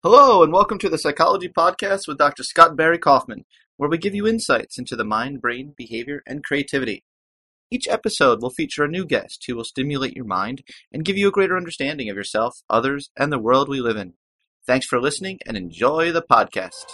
Hello, and welcome to the Psychology Podcast with Dr. Scott Barry Kaufman, where we give you insights into the mind, brain, behavior, and creativity. Each episode will feature a new guest who will stimulate your mind and give you a greater understanding of yourself, others, and the world we live in. Thanks for listening and enjoy the podcast.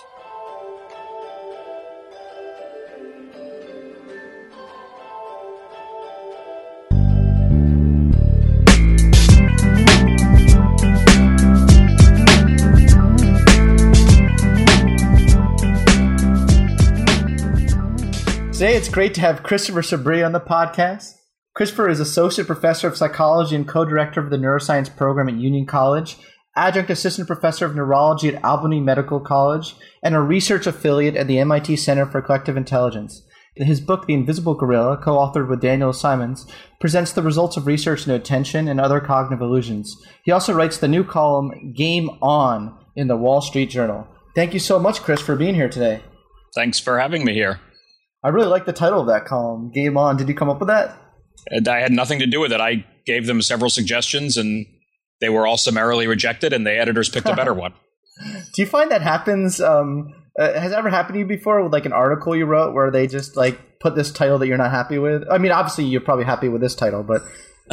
Today, it's great to have Christopher Sabri on the podcast. Christopher is Associate Professor of Psychology and Co-Director of the Neuroscience Program at Union College, Adjunct Assistant Professor of Neurology at Albany Medical College, and a research affiliate at the MIT Center for Collective Intelligence. His book, The Invisible Gorilla, co-authored with Daniel Simons, presents the results of research into attention and other cognitive illusions. He also writes the new column, Game On, in the Wall Street Journal. Thank you so much, Chris, for being here today. Thanks for having me here. I really like the title of that column, Game On. Did you come up with that? I had nothing to do with it. I gave them several suggestions, and they were all summarily rejected, and the editors picked a better one. Do you find that happens? Has it ever happened to you before with like an article you wrote where they just like put this title that you're not happy with? I mean, obviously you're probably happy with this title, but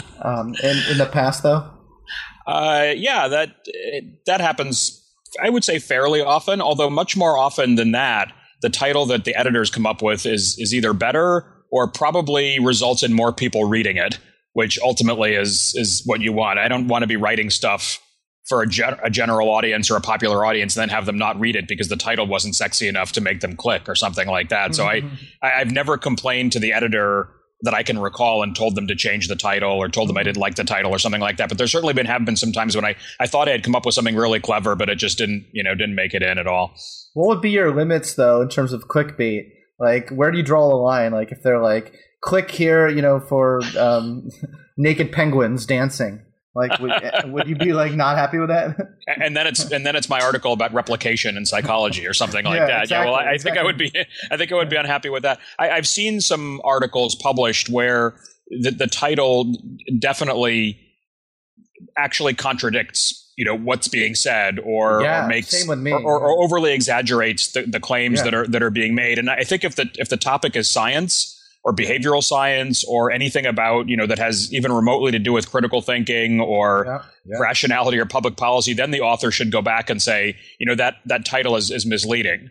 in the past though? Yeah, that happens, I would say fairly often, although much more often than that, the title that the editors come up with is either better or probably results in more people reading it, which ultimately is what you want. I don't want to be writing stuff for a general audience or a popular audience and then have them not read it because the title wasn't sexy enough to make them click or something like that. So I've never complained to the editor that I can recall and told them to change the title or told them I didn't like the title or something like that. But there's certainly have been some times when I thought I had come up with something really clever, but it just didn't make it in at all. What would be your limits though in terms of clickbait? Like, where do you draw the line? Like, if they're like, click here, for naked penguins dancing. Like, would you be like not happy with that? And then it's my article about replication in psychology or something like that. Exactly, yeah, well, I think I would be unhappy with that. I've seen some articles published where the title definitely actually contradicts what's being said or makes same with me. or overly exaggerates the claims that are being made. And I think if the topic is science or behavioral science or anything about, that has even remotely to do with critical thinking or rationality or public policy, then the author should go back and say, that title is misleading.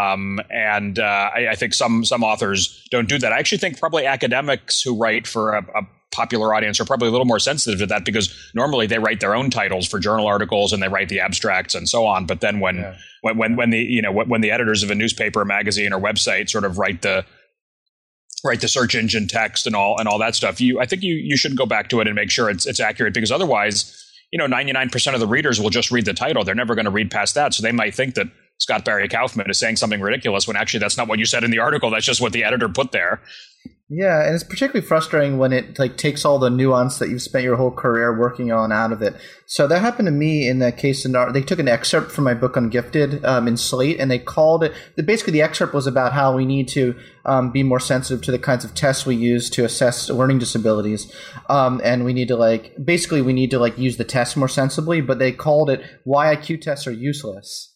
I think some authors don't do that. I actually think probably academics who write for a popular audience are probably a little more sensitive to that because normally they write their own titles for journal articles and they write the abstracts and so on. But then when the editors of a newspaper, magazine, or website sort of write the search engine text and all that stuff, I think you should go back to it and make sure it's accurate, because otherwise, 99% of the readers will just read the title. They're never going to read past that. So they might think that Scott Barry Kaufman is saying something ridiculous when actually that's not what you said in the article. That's just what the editor put there. Yeah, and it's particularly frustrating when it takes all the nuance that you've spent your whole career working on out of it. So that happened to me in that case. They took an excerpt from my book on Gifted in Slate, and they called it. Basically, the excerpt was about how we need to be more sensitive to the kinds of tests we use to assess learning disabilities, and we need to use the tests more sensibly. But they called it "Why IQ Tests Are Useless."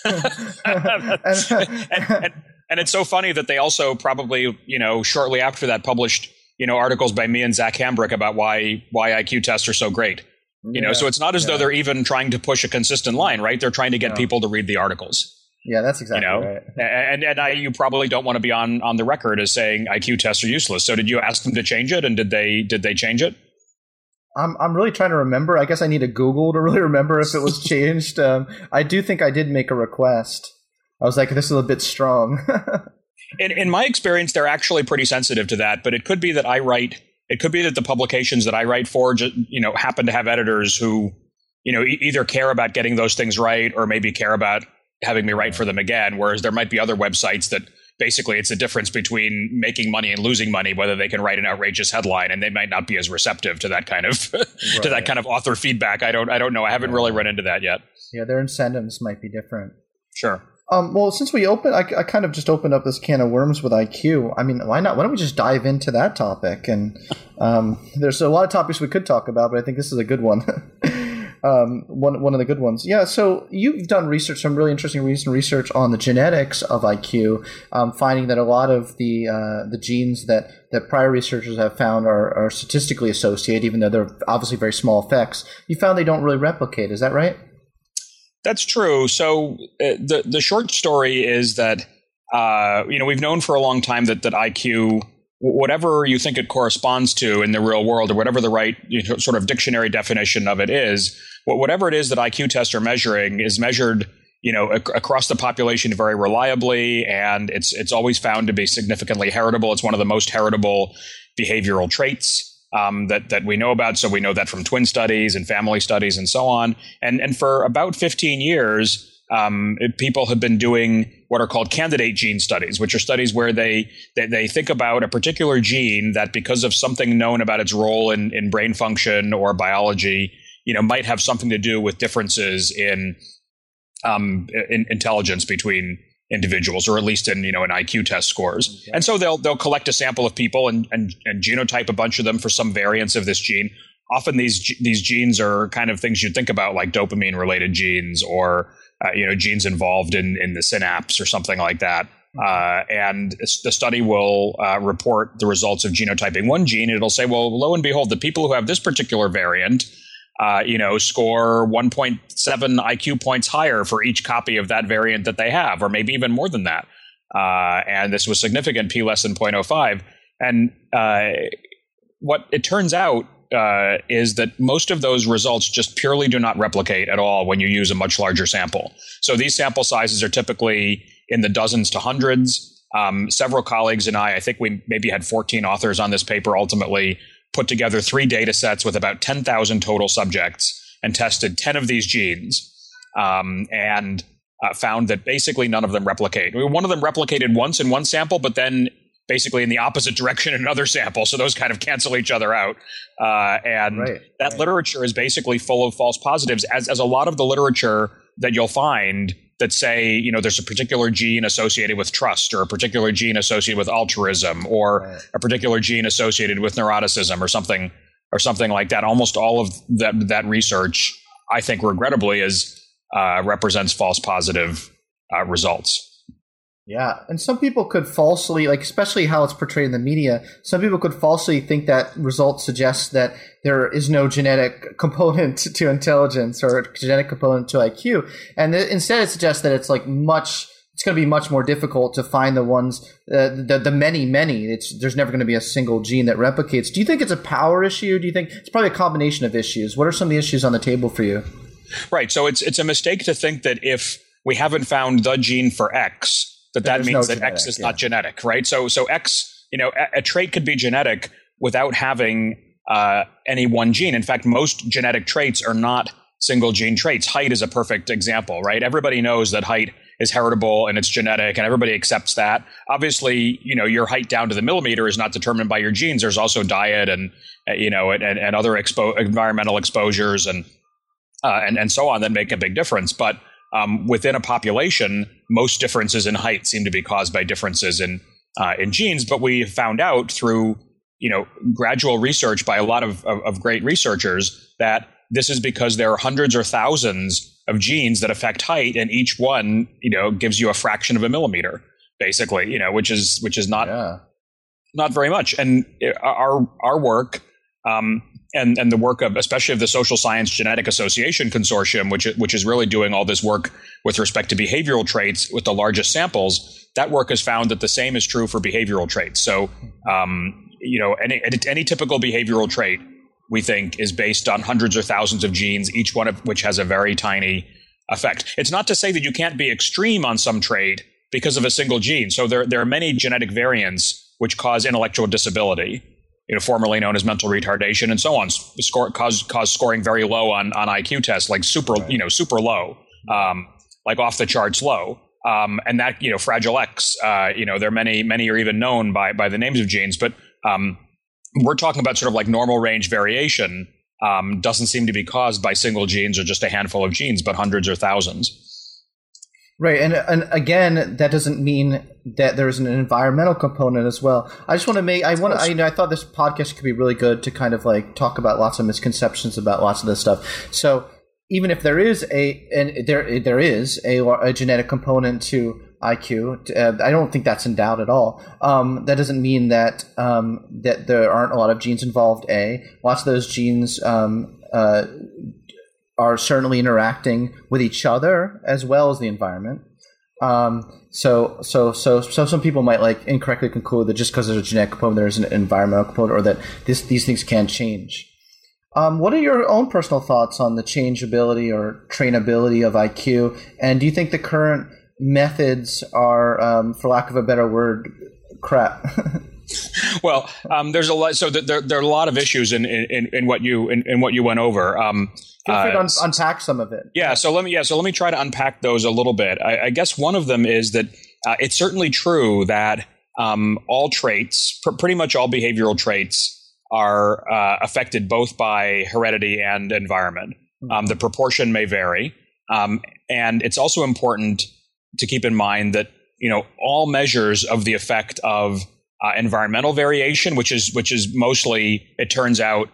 And it's so funny that they also probably, shortly after that published, articles by me and Zach Hambrick about why IQ tests are so great. So it's not as though they're even trying to push a consistent line, right? They're trying to get people to read the articles. Yeah, that's exactly right. And you probably don't want to be on the record as saying IQ tests are useless. So did you ask them to change it, and did they change it? I'm really trying to remember. I guess I need a Google to really remember if it was changed. I do think I did make a request. I was like, this is a bit strong. In my experience, they're actually pretty sensitive to that. But it could be that it could be that the publications that I write for, happen to have editors who, either care about getting those things right or maybe care about having me write for them again. Whereas there might be other websites that basically it's a difference between making money and losing money, whether they can write an outrageous headline, and they might not be as receptive to that kind of to that kind of author feedback. I don't know. I haven't really run into that yet. Yeah, their incentives might be different. Sure. Well, since I kind of just opened up this can of worms with IQ. I mean, why not? Why don't we just dive into that topic? And there's a lot of topics we could talk about, but I think this is a good one. one of the good ones. Yeah, so you've done research, some really interesting recent research on the genetics of IQ, finding that a lot of the genes that prior researchers have found are statistically associated, even though they're obviously very small effects. You found they don't really replicate. Is that right? That's true. So the short story is that we've known for a long time that IQ, whatever you think it corresponds to in the real world, or whatever the right sort of dictionary definition of it is, whatever it is that IQ tests are measuring is measured, across the population very reliably, and it's always found to be significantly heritable. It's one of the most heritable behavioral traits that we know about. So we know that from twin studies and family studies and so on. And for about 15 years, people have been doing what are called candidate gene studies, which are studies where they think about a particular gene that, because of something known about its role in brain function or biology, might have something to do with differences in intelligence between individuals, or at least in IQ test scores. Okay. And so they'll collect a sample of people and genotype a bunch of them for some variants of this gene. Often these genes are kind of things you'd think about, like dopamine related genes, or genes involved in the synapse or something like that. And the study will report the results of genotyping one gene. It'll say, well, lo and behold, the people who have this particular variant, score 1.7 IQ points higher for each copy of that variant that they have, or maybe even more than that. And this was significant, p less than 0.05. And what it turns out is that most of those results just purely do not replicate at all when you use a much larger sample. So these sample sizes are typically in the dozens to hundreds. Several colleagues and I think we maybe had 14 authors on this paper, ultimately put together 3 data sets with about 10,000 total subjects and tested 10 of these genes, and found that basically none of them replicate. One of them replicated once in one sample, but then basically in the opposite direction in another sample. So those kind of cancel each other out. That literature is basically full of false positives, as a lot of the literature that you'll find that say, there's a particular gene associated with trust, or a particular gene associated with altruism, or a particular gene associated with neuroticism, or something like that. Almost all of that research, I think, regrettably, represents false positive results. Yeah, and some people could falsely, especially how it's portrayed in the media, some people could falsely think that results suggest that there is no genetic component to intelligence, or genetic component to IQ. And instead it suggests that it's going to be much more difficult to find the ones, the many. There's never going to be a single gene that replicates. Do you think it's a power issue? Do you think it's probably a combination of issues? What are some of the issues on the table for you? Right. So it's a mistake to think that if we haven't found the gene for X, that means that X is not genetic, right? So X, a trait could be genetic without having any one gene. In fact, most genetic traits are not single gene traits. Height is a perfect example, right? Everybody knows that height is heritable and it's genetic, and everybody accepts that. Obviously, your height down to the millimeter is not determined by your genes. There's also diet and other environmental exposures and so on that make a big difference. But within a population, most differences in height seem to be caused by differences in genes. But we found out through gradual research by a lot of great researchers that this is because there are hundreds or thousands of genes that affect height, and each one gives you a fraction of a millimeter, basically, which is not very much. And our work. And the work of, especially of the Social Science Genetic Association Consortium, which is really doing all this work with respect to behavioral traits with the largest samples, that work has found that the same is true for behavioral traits. So, any typical behavioral trait, we think, is based on hundreds or thousands of genes, each one of which has a very tiny effect. It's not to say that you can't be extreme on some trait because of a single gene. So there are many genetic variants which cause intellectual disability, formerly known as mental retardation, and so on, cause scoring very low on IQ tests, like super low, like off the charts low. And that, Fragile X, there are many are even known by the names of genes, but we're talking about sort of like normal range variation, doesn't seem to be caused by single genes or just a handful of genes, but hundreds or thousands. Right, and again, that doesn't mean that there isn't an environmental component as well. I thought this podcast could be really good to kind of talk about lots of misconceptions about lots of this stuff. So even if there is a genetic component to IQ, I don't think that's in doubt at all. That doesn't mean that that there aren't a lot of genes involved. Lots of those genes are certainly interacting with each other as well as the environment. So some people might like incorrectly conclude that just because there's a genetic component, there's an environmental component, or that these things can change. What are your own personal thoughts on the changeability or trainability of IQ? And do you think the current methods are, for lack of a better word, crap? Well, there's a lot. So there are a lot of issues in what you went over. Feel free to unpack some of it. So let me try to unpack those a little bit. I guess one of them is that it's certainly true that all traits, pretty much all behavioral traits, are affected both by heredity and environment. The proportion may vary, and it's also important to keep in mind that all measures of the effect of environmental variation, which is mostly, it turns out,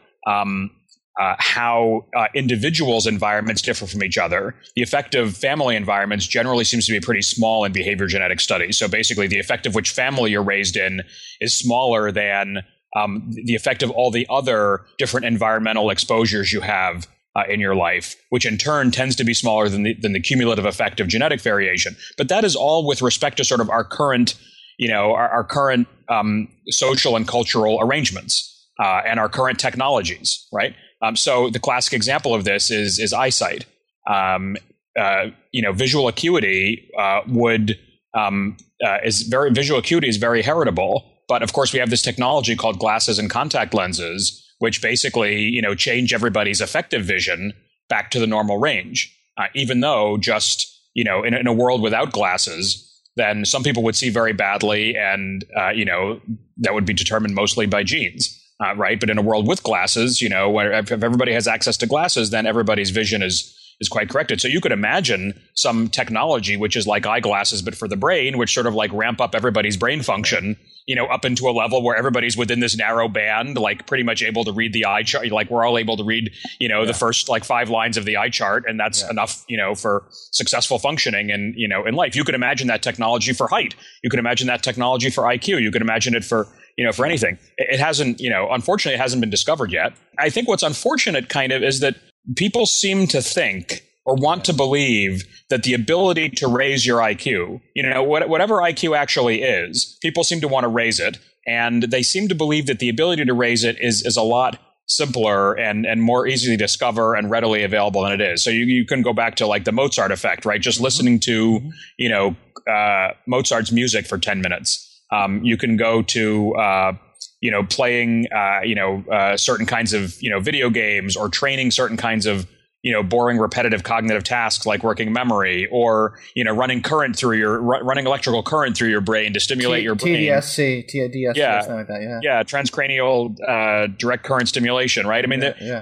how individuals' environments differ from each other. The effect of family environments generally seems to be pretty small in behavior genetic studies. So basically, the effect of which family you're raised in is smaller than the effect of all the other different environmental exposures you have in your life, which in turn tends to be smaller than the cumulative effect of genetic variation. But that is all with respect to sort of our current, our current social and cultural arrangements and our current technologies, right? So the classic example of this is eyesight. Visual acuity visual acuity is very heritable. But of course, we have this technology called glasses and contact lenses, which basically, change everybody's effective vision back to the normal range. Even though just, in a world without glasses, then some people would see very badly, and that would be determined mostly by genes, right? But in a world with glasses, where if everybody has access to glasses, then everybody's vision is quite corrected. So you could imagine some technology which is like eyeglasses, but for the brain, which sort of like ramp up everybody's brain function, up into a level where everybody's within this narrow band, like pretty much able to read the eye chart. Like we're all able to read, the first like 5 lines of the eye chart, and that's enough, for successful functioning and, in life. You could imagine that technology for height. You could imagine that technology for IQ. You could imagine it for, for anything. It hasn't, unfortunately, it hasn't been discovered yet. I think what's unfortunate kind of is that people seem to think or want to believe that the ability to raise your IQ, whatever IQ actually is, people seem to want to raise it. And they seem to believe that the ability to raise it is a lot simpler and more easily to discover and readily available than it is. So you can go back to like the Mozart effect, right? Just listening to, Mozart's music for 10 minutes. You can go to, playing, certain kinds of, video games, or training certain kinds of, boring, repetitive cognitive tasks like working memory, or, running electrical current through your brain to stimulate your brain. TDSC, something like that. Yeah. Transcranial direct current stimulation, right? I mean,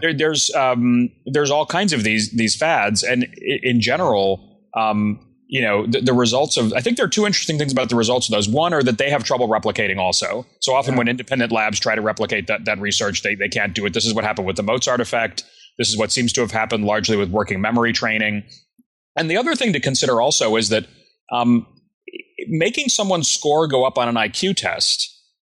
there's all kinds of these fads, and in general, the results of, I think there are 2 interesting things about the results of those. One are that they have trouble replicating also. So often when independent labs try to replicate that research, they can't do it. This is what happened with the Mozart effect. This is what seems to have happened largely with working memory training. And the other thing to consider also is that making someone's score go up on an IQ test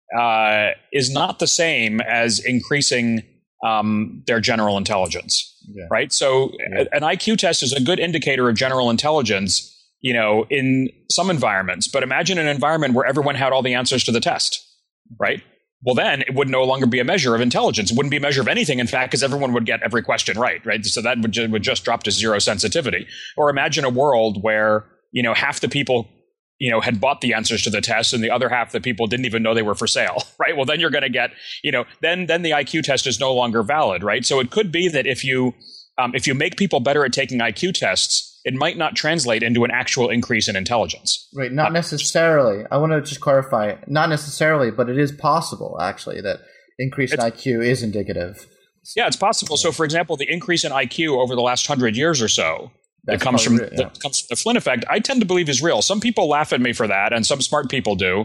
is not the same as increasing their general intelligence, right? So an IQ test is a good indicator of general intelligence, in some environments. But imagine an environment where everyone had all the answers to the test, right? Well, then it would no longer be a measure of intelligence. It wouldn't be a measure of anything, in fact, because everyone would get every question right? So that would just drop to zero sensitivity. Or imagine a world where, half the people, had bought the answers to the test, and the other half the people didn't even know they were for sale, right? Well, then you're going to get, then the IQ test is no longer valid, right? So it could be that if you make people better at taking IQ tests, it might not translate into an actual increase in intelligence. Right, not necessarily. I want to just clarify, not necessarily, but it is possible, actually, that increase in IQ is indicative. Yeah, it's possible. So, for example, the increase in IQ over the last 100 years or so that comes from the Flynn effect, I tend to believe is real. Some people laugh at me for that, and some smart people do.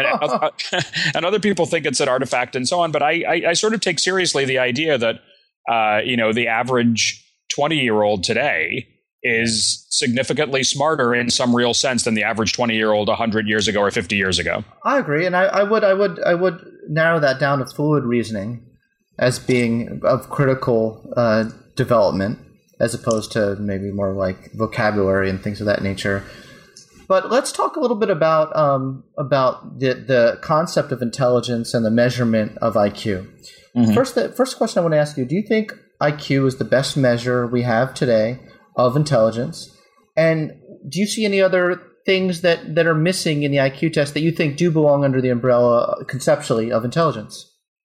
And other people think it's an artifact and so on. But I sort of take seriously the idea that, the average 20-year-old today is significantly smarter in some real sense than the average 20-year-old 100 years ago or 50 years ago. I agree, and I would narrow that down to fluid reasoning as being of critical development, as opposed to maybe more like vocabulary and things of that nature. But let's talk a little bit about the concept of intelligence and the measurement of IQ. Mm-hmm. First question I want to ask you: do you think IQ is the best measure we have today of intelligence? And do you see any other things that are missing in the IQ test that you think do belong under the umbrella conceptually of intelligence?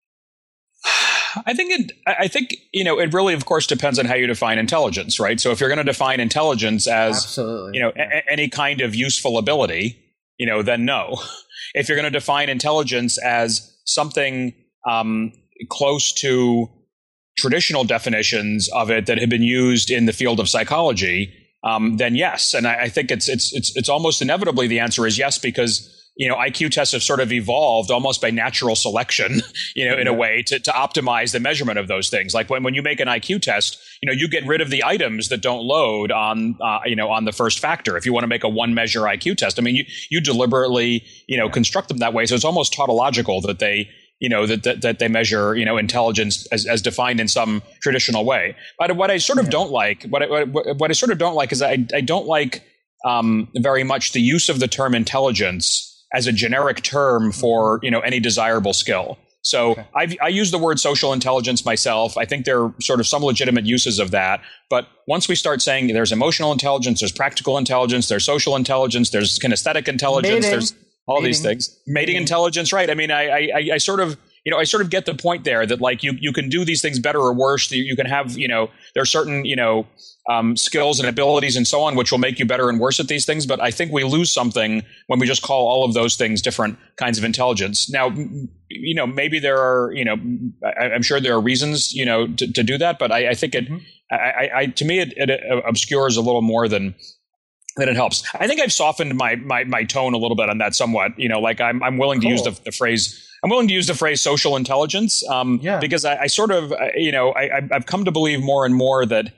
I think it really, of course, depends on how you define intelligence, right? So if you're going to define intelligence as, any kind of useful ability, then no. If you're going to define intelligence as something close to traditional definitions of it that have been used in the field of psychology, then yes. And I think it's almost inevitably the answer is yes, because IQ tests have sort of evolved almost by natural selection, in a way to optimize the measurement of those things. Like when you make an IQ test, you get rid of the items that don't load on the first factor. If you want to make a one measure IQ test, I mean, you deliberately, construct them that way. So it's almost tautological that they, that they measure, intelligence as defined in some traditional way. But what I sort of don't like, what I sort of don't like is I don't like very much the use of the term intelligence as a generic term for, any desirable skill. So I use the word social intelligence myself. I think there are sort of some legitimate uses of that. But once we start saying there's emotional intelligence, there's practical intelligence, there's social intelligence, there's kinesthetic intelligence, there's all these things. Mating intelligence, right? I mean, I sort of, I sort of get the point there that like you can do these things better or worse. You can have, there are certain, skills and abilities and so on, which will make you better and worse at these things. But I think we lose something when we just call all of those things different kinds of intelligence. Now, maybe there are, I'm sure there are reasons, to do that. But I think to me, it obscures a little more than it helps. I think I've softened my tone a little bit on that somewhat. Like I'm willing to use the phrase. I'm willing to use the phrase social intelligence because I sort of, I've come to believe more and more that,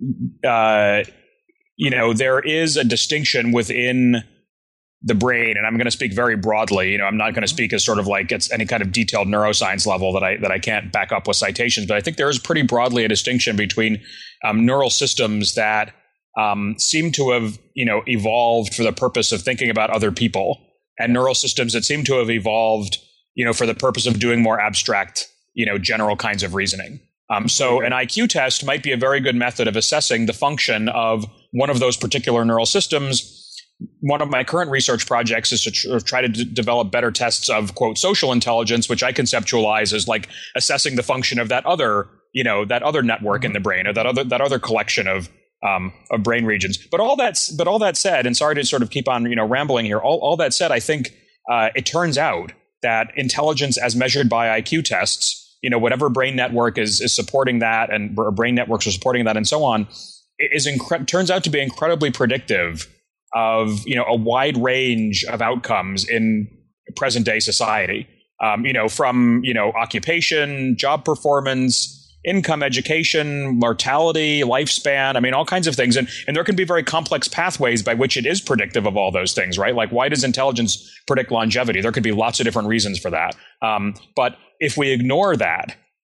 there is a distinction within the brain, and I'm going to speak very broadly. I'm not going to speak as sort of like it's any kind of detailed neuroscience level that I can't back up with citations, but I think there is pretty broadly a distinction between neural systems that seem to have, evolved for the purpose of thinking about other people, and neural systems that seem to have evolved, for the purpose of doing more abstract, general kinds of reasoning. So an IQ test might be a very good method of assessing the function of one of those particular neural systems. One of my current research projects is to try to develop better tests of, quote, social intelligence, which I conceptualize as like assessing the function of that other network in the brain, or that other collection of brain regions. But all that said, and sorry to sort of keep on, rambling here. All that said, I think it turns out that intelligence as measured by IQ tests, whatever brain network is supporting that, and brain networks are supporting that, and so on, turns out to be incredibly predictive of a wide range of outcomes in present day society. From occupation, job performance, income, education, mortality, lifespan. I mean, all kinds of things. And there can be very complex pathways by which it is predictive of all those things, right? Like, why does intelligence predict longevity? There could be lots of different reasons for that. But if we ignore that,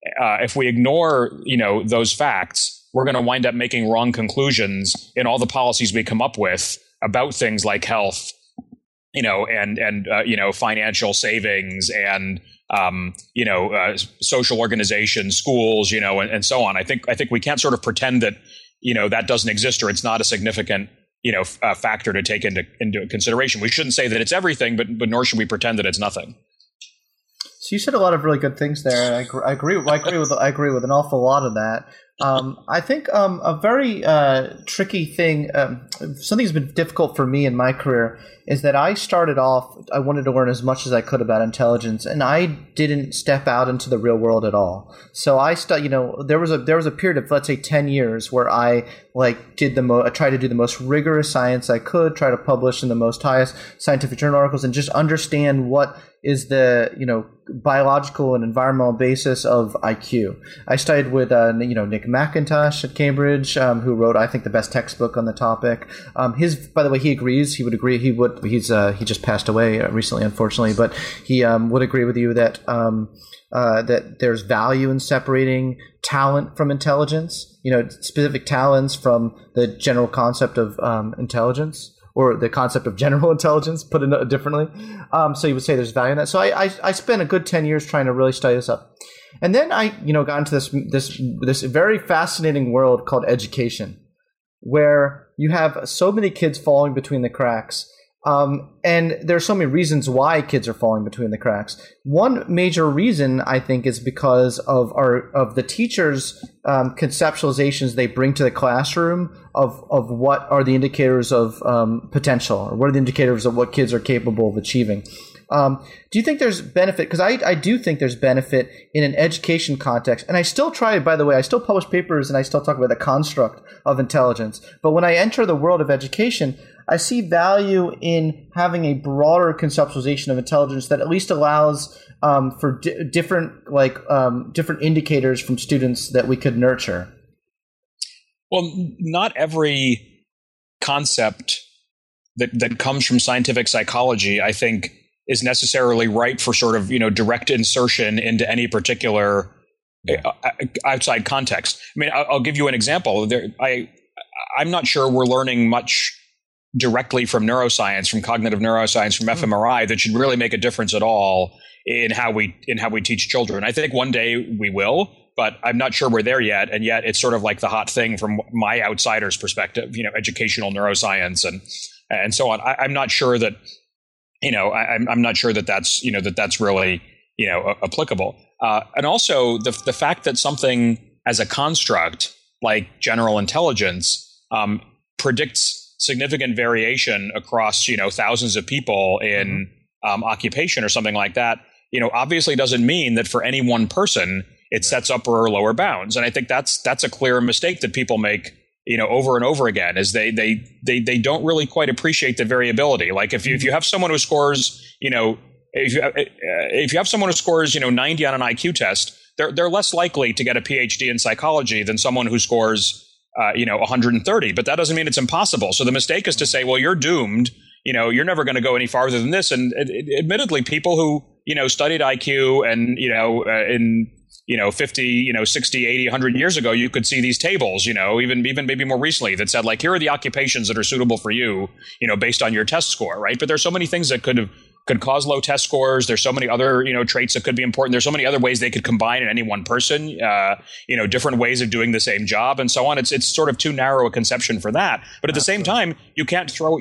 those facts, we're going to wind up making wrong conclusions in all the policies we come up with about things like health, and financial savings and, social organizations, schools, and so on. I think we can't sort of pretend that, that doesn't exist, or it's not a significant, factor to take into consideration. We shouldn't say that it's everything, but nor should we pretend that it's nothing. So you said a lot of really good things there. I agree with an awful lot of that. I think a very tricky thing, something that's been difficult for me in my career, is that I started off, I wanted to learn as much as I could about intelligence, and I didn't step out into the real world at all. So there was a period of, let's say, 10 years where I I tried to do the most rigorous science I could, try to publish in the most highest scientific journal articles, and just understand what is the biological and environmental basis of IQ. I studied with Nick McIntosh at Cambridge, who wrote, I think, the best textbook on the topic. By the way, he agrees. He would agree. He just passed away recently, unfortunately, but he would agree with you that that there's value in separating talent from intelligence. Specific talents from the general concept of intelligence. Or the concept of general intelligence, put it differently. So you would say there's value in that. So I spent a good 10 years trying to really study this up. And then I got into this very fascinating world called education, where you have so many kids falling between the cracks. And there are so many reasons why kids are falling between the cracks. One major reason, I think, is because of the teachers' conceptualizations they bring to the classroom of what are the indicators of potential, or what are the indicators of what kids are capable of achieving. Do you think there's benefit? Because I do think there's benefit in an education context. And I still try, by the way, I still publish papers and I still talk about the construct of intelligence. But when I enter the world of education, I see value in having a broader conceptualization of intelligence that at least allows for different indicators from students that we could nurture. Well, not every concept that comes from scientific psychology, I think, is necessarily right for sort of direct insertion into any particular outside context. I mean, I'll give you an example. I'm not sure we're learning much directly from neuroscience, from cognitive neuroscience, from fMRI that should really make a difference at all in how we teach children. I think one day we will, but I'm not sure we're there yet. And yet it's sort of like the hot thing from my outsider's perspective, educational neuroscience and so on. I'm not sure that, I'm not sure that that's really, applicable. And also the fact that something as a construct like general intelligence predicts significant variation across, thousands of people in occupation or something like that, obviously doesn't mean that for any one person it sets upper or lower bounds. And I think that's a clear mistake that people make, over and over again, is they don't really quite appreciate the variability. Like if you have someone who scores, if you have someone who scores, 90 on an IQ test, they're less likely to get a PhD in psychology than someone who scores 130, but that doesn't mean it's impossible. So the mistake is to say, well, you're doomed. You're never going to go any farther than this. And admittedly, people who, studied IQ and, in, 50, 60, 80, 100 years ago, you could see these tables, even maybe more recently that said, like, here are the occupations that are suitable for you, based on your test score, right? But there's so many things that could cause low test scores. There's so many other, traits that could be important. There's so many other ways they could combine in any one person, different ways of doing the same job and so on. It's sort of too narrow a conception for that. But at the same time, you can't throw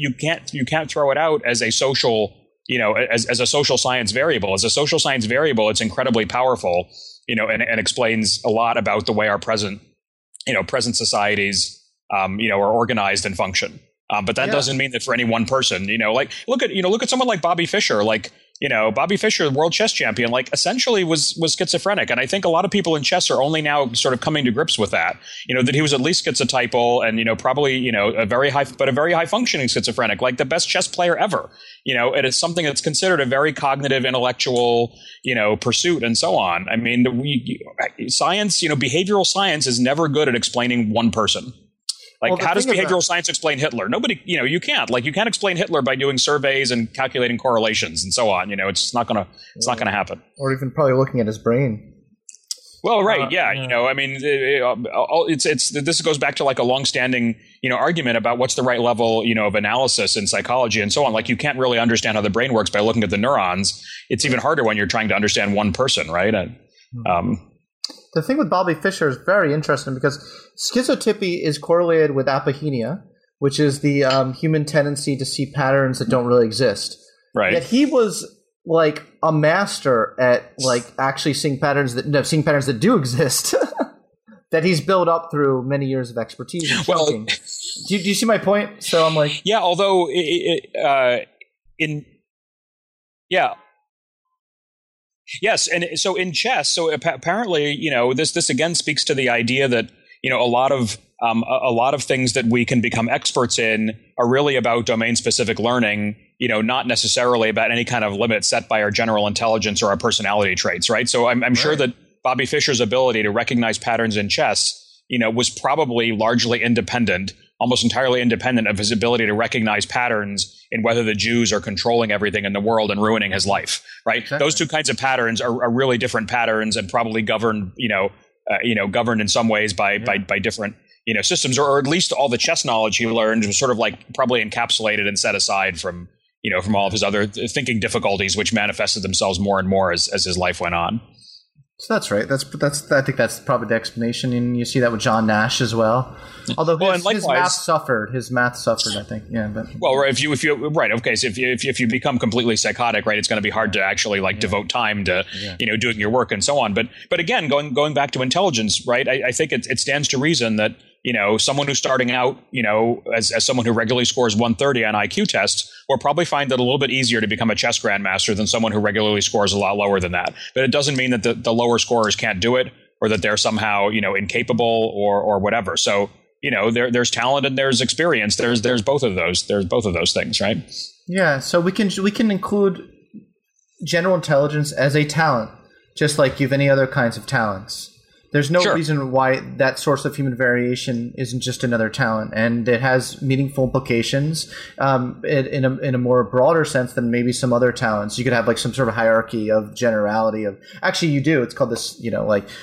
it out as a social, as a social science variable. As a social science variable, it's incredibly powerful, and explains a lot about the way our present societies, are organized and function. But that doesn't mean that for any one person, look at someone like Bobby Fischer, Bobby Fischer, the world chess champion, essentially was schizophrenic. And I think a lot of people in chess are only now sort of coming to grips with that, that he was at least schizotypal and, probably, a very high functioning schizophrenic, like the best chess player ever. It is something that's considered a very cognitive, intellectual, pursuit and so on. I mean, science, behavioral science is never good at explaining one person. How does behavioral science explain Hitler? Nobody, you can't. You can't explain Hitler by doing surveys and calculating correlations and so on. It's not gonna happen. Or even probably looking at his brain. Well, right, yeah. I mean, this goes back to a longstanding, argument about what's the right level, of analysis in psychology and so on. You can't really understand how the brain works by looking at the neurons. It's even harder when you're trying to understand one person, right? The thing with Bobby Fischer is very interesting because schizotypy is correlated with apohenia, which is the human tendency to see patterns that don't really exist. Right. Yet he was a master at actually seeing patterns that do exist that he's built up through many years of expertise. Well, do you see my point? So I'm yeah. Although Yes, and so in chess, apparently, this again speaks to the idea that a lot of a lot of things that we can become experts in are really about domain-specific learning, not necessarily about any kind of limit set by our general intelligence or our personality traits, right? So I'm sure that Bobby Fischer's ability to recognize patterns in chess, was probably largely independent, almost entirely independent of his ability to recognize patterns in whether the Jews are controlling everything in the world and ruining his life, right? Exactly. Those two kinds of patterns are really different patterns and probably governed, governed in some ways by different, systems, or at least all the chess knowledge he learned was sort of like probably encapsulated and set aside from all of his other thinking difficulties, which manifested themselves more and more as his life went on. So that's right. I think that's probably the explanation, and you see that with John Nash as well. Although his math suffered, I think. Yeah, but if you right, okay. So if you become completely psychotic, right, it's going to be hard to actually devote time to doing your work and so on. But again, going back to intelligence, right? I think it stands to reason that someone who's starting out, as someone who regularly scores 130 on IQ tests, will probably find it a little bit easier to become a chess grandmaster than someone who regularly scores a lot lower than that. But it doesn't mean that the lower scorers can't do it, or that they're somehow, incapable or whatever. So, there's talent and there's experience. There's both of those. There's both of those things, right? Yeah. So we can include general intelligence as a talent, just like you have any other kinds of talents. There's no reason why that source of human variation isn't just another talent, and it has meaningful implications in a more broader sense than maybe some other talents. You could have some sort of hierarchy of generality of. Actually, you do. It's called this. You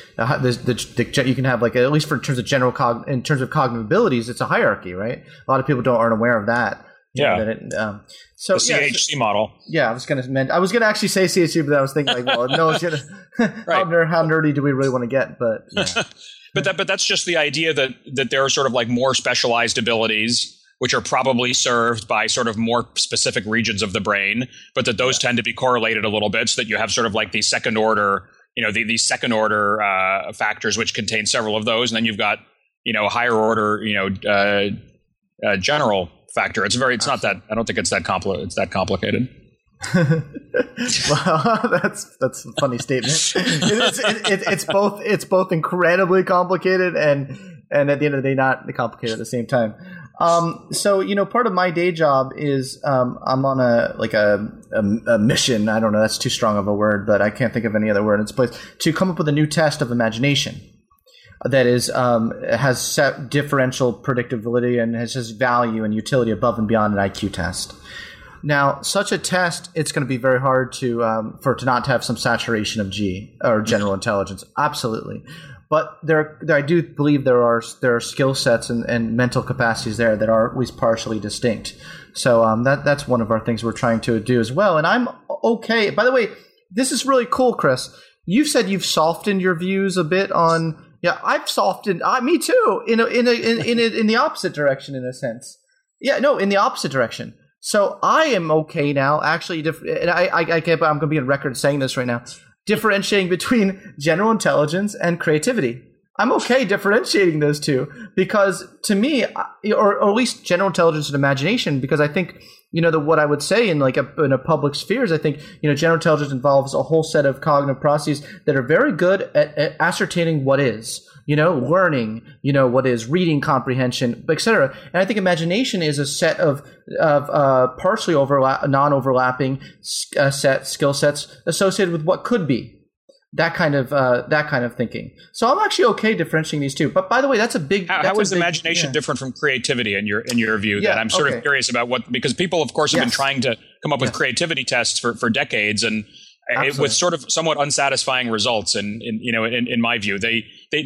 can have at least in terms of in terms of cognitive abilities, it's a hierarchy, right? A lot of people aren't aware of that. The CHC model. Yeah, I was gonna actually say CHC, but I was thinking no, it's gonna how nerdy do we really want to get? But yeah. but that's just the idea that there are sort of more specialized abilities which are probably served by sort of more specific regions of the brain, but that those tend to be correlated a little bit, so that you have sort of these second order, these second order factors which contain several of those, and then you've got a higher order, general factor. It's not that. I don't think it's that complicated. Well, that's a funny statement. It's both incredibly complicated and at the end of the day not complicated at the same time. So part of my day job is I'm on a mission. I don't know. That's too strong of a word, but I can't think of any other word in its place to come up with a new test of imagination. That is has set differential predictability and has value and utility above and beyond an IQ test. Now, such a test, it's going to be very hard to not have some saturation of G or general intelligence. Absolutely, but I do believe there are skill sets and mental capacities there that are at least partially distinct. So that's one of our things we're trying to do as well. And I'm okay. By the way, this is really cool, Chris. You've said you've softened your views a bit on. Yeah, I've softened. Me too. In the opposite direction, in a sense. Yeah, no, in the opposite direction. So I am okay now. Actually, and I can't. I'm going to be on record saying this right now. Differentiating between general intelligence and creativity. I'm okay differentiating those two because, to me, or at least general intelligence and imagination, because I think. What I would say in in a public sphere is I think, general intelligence involves a whole set of cognitive processes that are very good at ascertaining what is, learning, what is reading comprehension, et cetera. And I think imagination is a set of partially non-overlapping skill sets associated with what could be. That kind of thinking. So I'm actually okay differentiating these two. But by the way, that's a big. How is imagination different from creativity in your view? Yeah, that I'm sort of curious about because people, of course, have been trying to come up with creativity tests for decades, and with sort of somewhat unsatisfying results. In in my view, they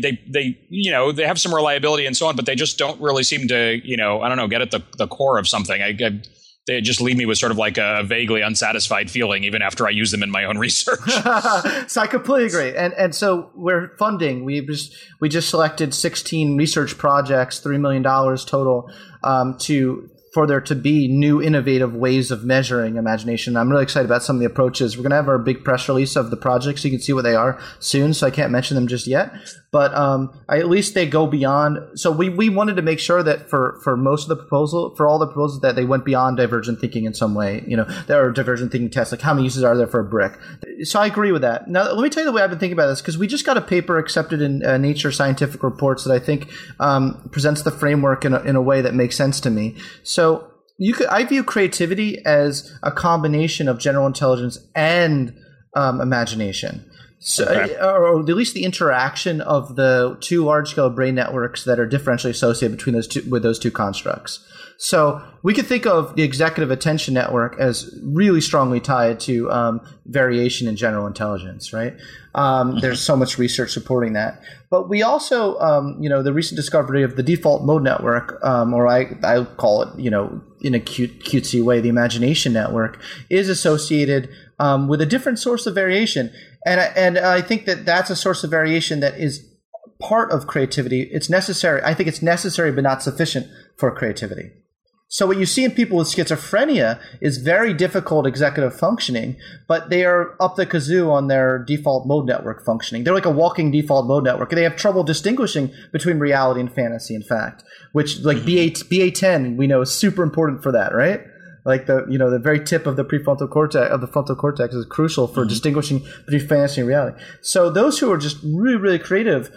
have some reliability and so on, but they just don't really seem to get at the core of something. They just leave me with sort of a vaguely unsatisfied feeling, even after I use them in my own research. So I completely agree. And so we're funding. We just selected 16 research projects, $3 million total, to for there to be new innovative ways of measuring imagination. I'm really excited about some of the approaches. We're going to have our big press release of the projects, so you can see what they are soon, so I can't mention them just yet. But at least they go beyond. So we wanted to make sure that for most of the proposal, for all the proposals, that they went beyond divergent thinking in some way. There are divergent thinking tests, like how many uses are there for a brick. So I agree with that. Now, let me tell you the way I've been thinking about this, because we just got a paper accepted in Nature Scientific Reports that I think presents the framework in a way that makes sense to me. So I view creativity as a combination of general intelligence and imagination. So, or at least the interaction of the two large-scale brain networks that are differentially associated between those two constructs. So we could think of the executive attention network as really strongly tied to variation in general intelligence, right? There's so much research supporting that. But we also, the recent discovery of the default mode network, or I call it, in a cutesy way, the imagination network, is associated with a different source of variation. And I think that's a source of variation that is part of creativity. It's necessary. I think it's necessary but not sufficient for creativity. So what you see in people with schizophrenia is very difficult executive functioning, but they are up the kazoo on their default mode network functioning. They're like a walking default mode network. They have trouble distinguishing between reality and fantasy, in fact, which like BA10 we know is super important for that, right? Like the very tip of the prefrontal cortex of the frontal cortex is crucial for distinguishing between fantasy and reality. So those who are just really, really creative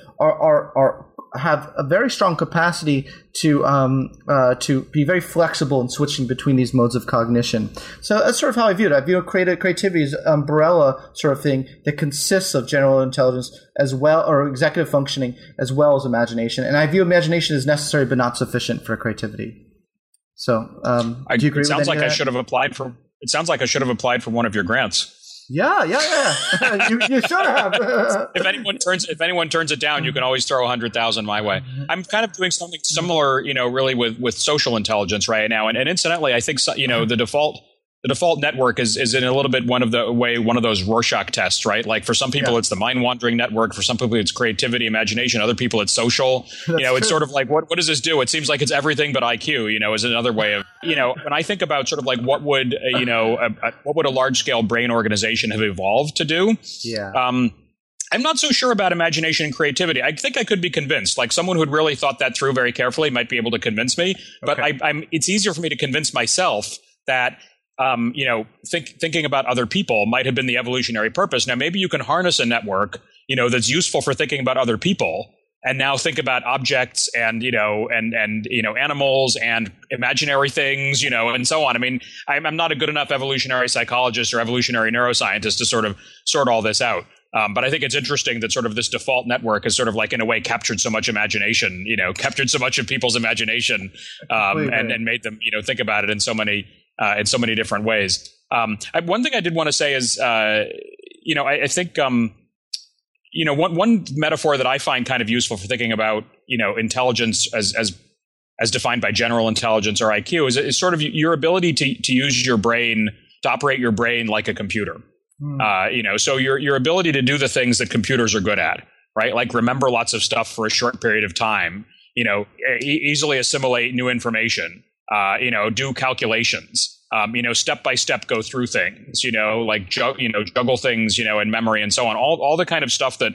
have a very strong capacity to be very flexible in switching between these modes of cognition. So that's sort of how I view it. I view creativity as an umbrella sort of thing that consists of general intelligence as well, or executive functioning as well as imagination. And I view imagination as necessary but not sufficient for creativity. So, do you agree? It sounds like I should have applied for. It sounds like I should have applied for one of your grants. Yeah. you should have. If anyone turns it down, you can always throw 100,000 my way. I'm kind of doing something similar, really with social intelligence right now. And incidentally, I think the default network is in a little bit one of those Rorschach tests, right? Like for some people, it's the mind wandering network. For some people, it's creativity, imagination. Other people, it's social. It's sort of like, what does this do? It seems like it's everything but IQ, is another way of, when I think about sort of like what would a large scale brain organization have evolved to do? Yeah. I'm not so sure about imagination and creativity. I think I could be convinced. Like someone who had really thought that through very carefully might be able to convince me. But it's easier for me to convince myself that thinking about other people might have been the evolutionary purpose. Now, maybe you can harness a network, that's useful for thinking about other people, and now think about objects and animals and imaginary things, and so on. I mean, I'm not a good enough evolutionary psychologist or evolutionary neuroscientist to sort of sort all this out. But I think it's interesting that sort of this default network has sort of like in a way captured so much imagination, captured so much of people's imagination, and made them, think about it in so many different ways. One thing I did want to say is, I think, one metaphor that I find kind of useful for thinking about, intelligence as defined by general intelligence or IQ is sort of your ability to use your brain, to operate your brain like a computer. So your ability to do the things that computers are good at, right? Like remember lots of stuff for a short period of time, easily assimilate new information, do calculations, step by step go through things, like juggle things, in memory and so on. All the kind of stuff that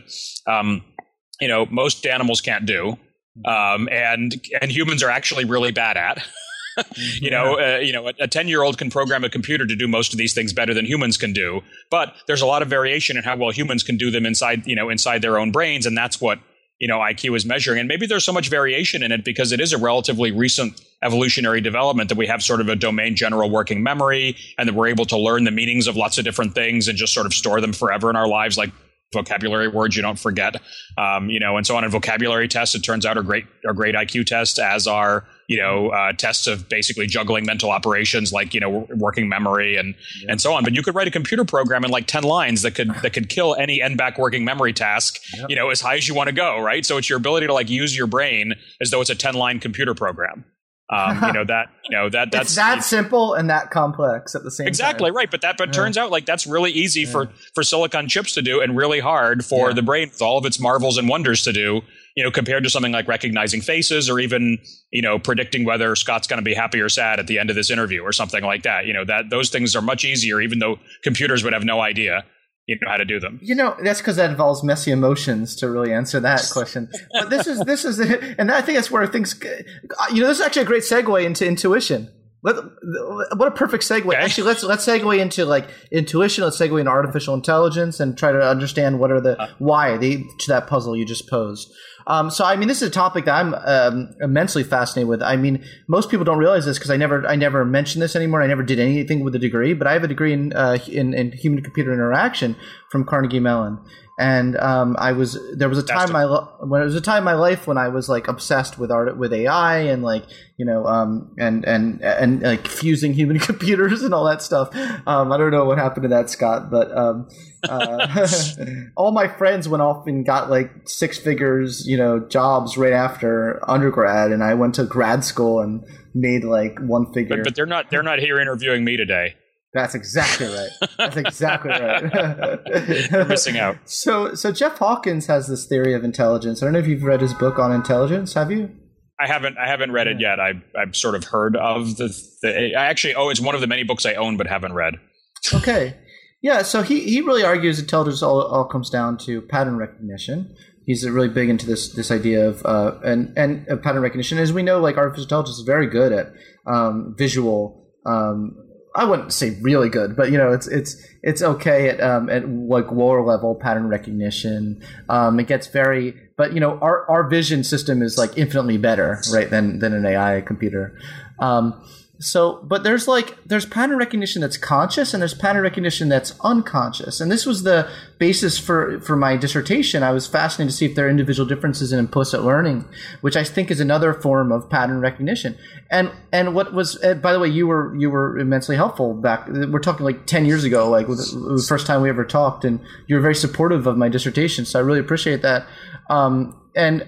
most animals can't do, and humans are actually really bad at. A 10-year-old can program a computer to do most of these things better than humans can do, but there's a lot of variation in how well humans can do them inside their own brains, and that's what IQ is measuring. And maybe there's so much variation in it because it is a relatively recent evolutionary development that we have sort of a domain general working memory, and that we're able to learn the meanings of lots of different things and just sort of store them forever in our lives, like vocabulary words you don't forget, and so on. And vocabulary tests, it turns out, are great IQ tests, as are tests of basically juggling mental operations like working memory and so on. But you could write a computer program in like 10 lines that could kill any end-back working memory task, as high as you want to go, right? So it's your ability to like use your brain as though it's a 10-line computer program. That's that simple and that complex at the same time. Exactly right, but turns out like that's really easy for silicon chips to do, and really hard for the brain with all of its marvels and wonders to do. compared to something like recognizing faces or even, predicting whether Scott's going to be happy or sad at the end of this interview or something like that. That those things are much easier, even though computers would have no idea, how to do them. That's because that involves messy emotions to really answer that question. But this is, and I think that's where things, this is actually a great segue into intuition. What a perfect segue. Okay. Actually, let's segue into like intuition. Let's segue into artificial intelligence and try to understand what are to that puzzle you just posed. So, this is a topic that I'm immensely fascinated with. Most people don't realize this because I never mention this anymore. I never did anything with a degree, but I have a degree in human-computer interaction from Carnegie Mellon. And there was a time in my life when I was like obsessed with AI and like and like fusing human computers and all that stuff. I don't know what happened to that, Scott, but all my friends went off and got like six figures jobs right after undergrad, and I went to grad school and made like one figure. But they're not here interviewing me today. That's exactly right. That's exactly right. You're missing out. So Jeff Hawkins has this theory of intelligence. I don't know if you've read his book on intelligence. Have you? I haven't read it yet. I've sort of heard of it's one of the many books I own but haven't read. Okay. Yeah, so he really argues intelligence all comes down to pattern recognition. He's really big into this idea of pattern recognition. As we know, like artificial intelligence is very good at visual. I wouldn't say really good, but it's okay at like lower level pattern recognition. It gets but our vision system is like infinitely better, right, than an AI computer. But there's pattern recognition that's conscious and there's pattern recognition that's unconscious. And this was the basis for my dissertation. I was fascinated to see if there are individual differences in implicit learning, which I think is another form of pattern recognition. And what was, by the way, you were immensely helpful back. We're talking like 10 years ago, like the first time we ever talked, and you were very supportive of my dissertation. So I really appreciate that. And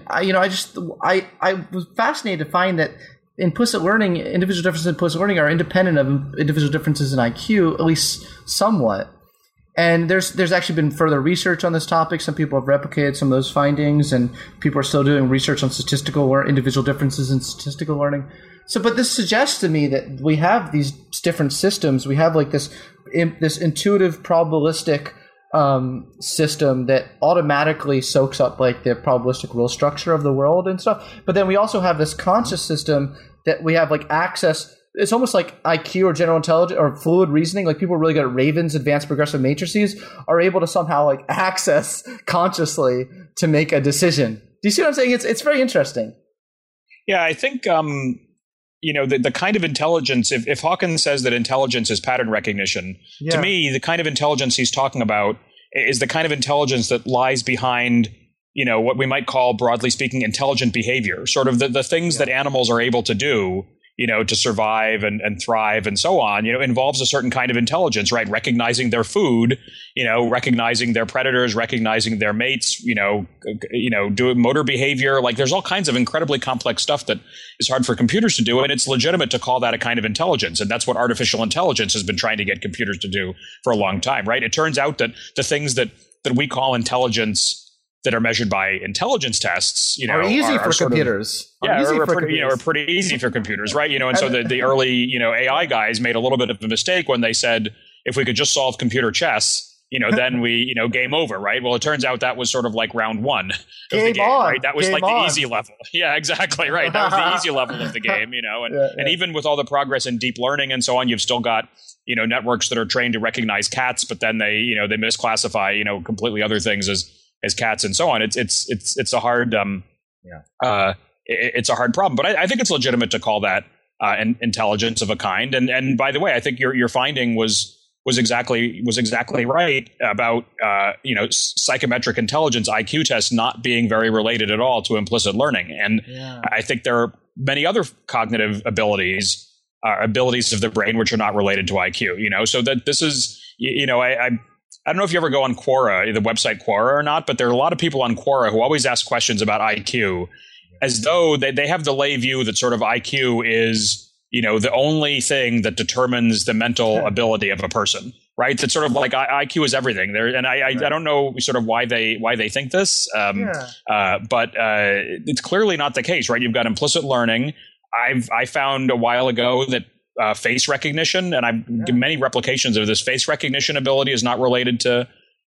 I was fascinated to find that implicit learning, individual differences in implicit learning are independent of individual differences in IQ, at least somewhat. And there's actually been further research on this topic. Some people have replicated some of those findings, and people are still doing research on individual differences in statistical learning. But this suggests to me that we have these different systems. We have like this intuitive probabilistic system that automatically soaks up like the probabilistic rule structure of the world and stuff. But then we also have this conscious system that we have like access. It's almost like IQ or general intelligence or fluid reasoning. Like people really good at Raven's advanced progressive matrices are able to somehow like access consciously to make a decision. Do you see what I'm saying? It's very interesting. Yeah, I think the kind of intelligence, if Hawkins says that intelligence is pattern recognition, to me, the kind of intelligence he's talking about is the kind of intelligence that lies behind, what we might call, broadly speaking, intelligent behavior, sort of the things that animals are able to do, to survive and thrive and so on, involves a certain kind of intelligence, right? Recognizing their food, recognizing their predators, recognizing their mates, doing motor behavior. Like there's all kinds of incredibly complex stuff that is hard for computers to do. And it's legitimate to call that a kind of intelligence. And that's what artificial intelligence has been trying to get computers to do for a long time, right? It turns out that the things that we call intelligence that are measured by intelligence tests, are easy for computers. Are pretty easy for computers, right? And so the early, AI guys made a little bit of a mistake when they said, if we could just solve computer chess, then we, game over, right? Well, it turns out that was sort of like round one of the game, right? That was the easy level. Yeah, exactly, right. That was the easy level of the game, and even with all the progress in deep learning and so on, you've still got, networks that are trained to recognize cats, but then they misclassify, completely other things as cats and so on. It's a hard it's a hard problem, but I think it's legitimate to call that an intelligence of a kind. And by the way, I think your finding was exactly right about psychometric intelligence, IQ tests, not being very related at all to implicit learning. And I think there are many other cognitive abilities of the brain which are not related to IQ. So that this is I don't know if you ever go on Quora, the website Quora or not, but there are a lot of people on Quora who always ask questions about IQ as though they have the lay view that sort of IQ is, the only thing that determines the mental ability of a person. right? That's sort of like IQ is everything there. And I don't know sort of why they think this. But it's clearly not the case, right? You've got implicit learning. I found a while ago that face recognition, and I've given many replications of this, face recognition ability is not related to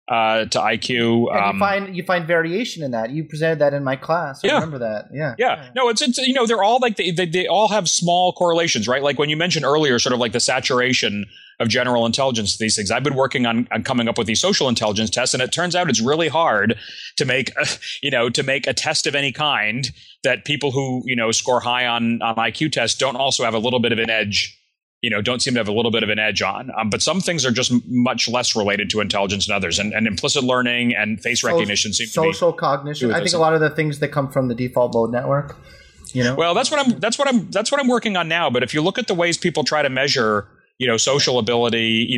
IQ. And you find variation in that. You presented that in my class. I remember that. Yeah. No, it's they're all like they all have small correlations, right? Like when you mentioned earlier, sort of like the saturation of general intelligence, these things. I've been working on coming up with these social intelligence tests, and it turns out it's really hard to make a test of any kind that people who score high on IQ tests don't also have a little bit of an edge. Don't seem to have a little bit of an edge on. But some things are just much less related to intelligence than others. And implicit learning and face recognition seem to be social cognition. I think a lot of the things that come from the default mode network. Well, that's what I'm working on now. But if you look at the ways people try to measure, social ability,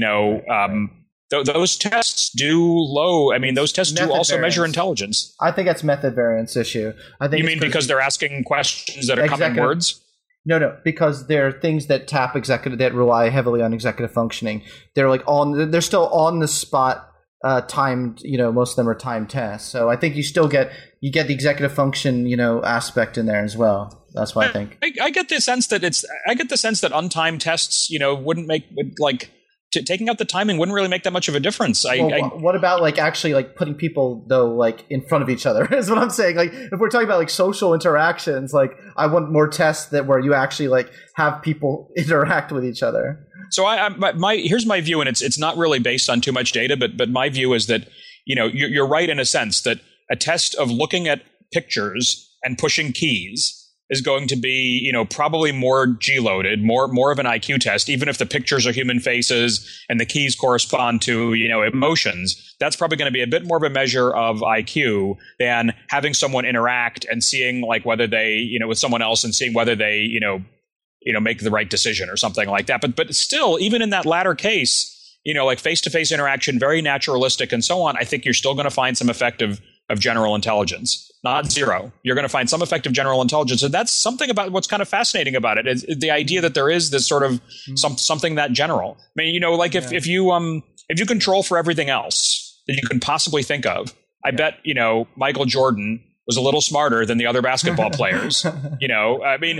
those tests those tests do also measure intelligence. I think that's method variance issue. I think you mean because they're asking questions that are common words? No, because they're things that that rely heavily on executive functioning. They're they're still on the spot, timed. Most of them are timed tests. So I think you still get the executive function, aspect in there as well. That's why I think. I get the sense that untimed tests, wouldn't make taking out the timing wouldn't really make that much of a difference. What about actually putting people though in front of each other is what I'm saying. If we're talking about social interactions, I want more tests where you actually have people interact with each other. So here's my view, and it's not really based on too much data, but my view is that you're right in a sense that a test of looking at pictures and pushing keys is going to be, probably more G-loaded, more of an IQ test, even if the pictures are human faces and the keys correspond to, emotions. That's probably going to be a bit more of a measure of IQ than having someone interact and seeing whether they, with someone else and seeing whether they, make the right decision or something like that. But still, even in that latter case, face-to-face interaction, very naturalistic and so on, I think you're still going to find some effect of general intelligence. Not zero. You're going to find some effect of general intelligence. And that's something about what's kind of fascinating about it is the idea that there is this sort of something that general. I mean, if you control for everything else that you can possibly think of, I bet, Michael Jordan was a little smarter than the other basketball players. I mean,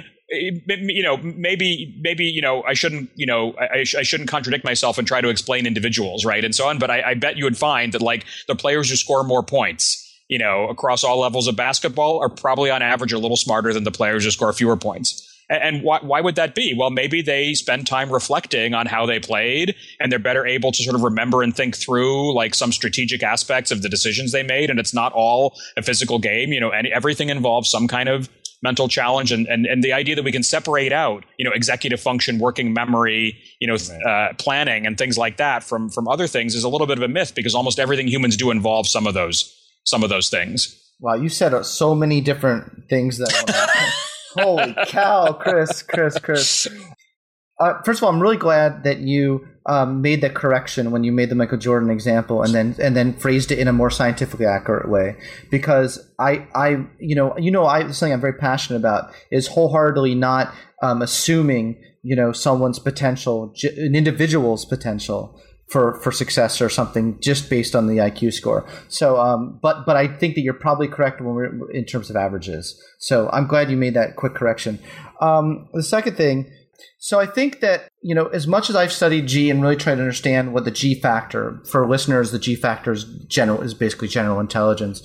maybe I shouldn't, I shouldn't contradict myself and try to explain individuals, right, and so on. But I bet you would find that the players who score more points, across all levels of basketball are probably on average a little smarter than the players who score fewer points. And why would that be? Well, maybe they spend time reflecting on how they played, and they're better able to sort of remember and think through some strategic aspects of the decisions they made. And it's not all a physical game. And everything involves some kind of mental challenge, and the idea that we can separate out, executive function, working memory, planning and things like that from other things is a little bit of a myth, because almost everything humans do involve some of those things. Wow, you said so many different things that. Holy cow, Chris. First of all, I'm really glad that you made that correction when you made the Michael Jordan example, and then phrased it in a more scientifically accurate way. Because something I'm very passionate about is wholeheartedly not assuming someone's potential, an individual's potential for success or something just based on the IQ score. So, but I think that you're probably correct when we're in terms of averages. So I'm glad you made that quick correction. The second thing, so I think that, as much as I've studied G and really tried to understand what the G factor, for listeners, the G factor is basically general intelligence.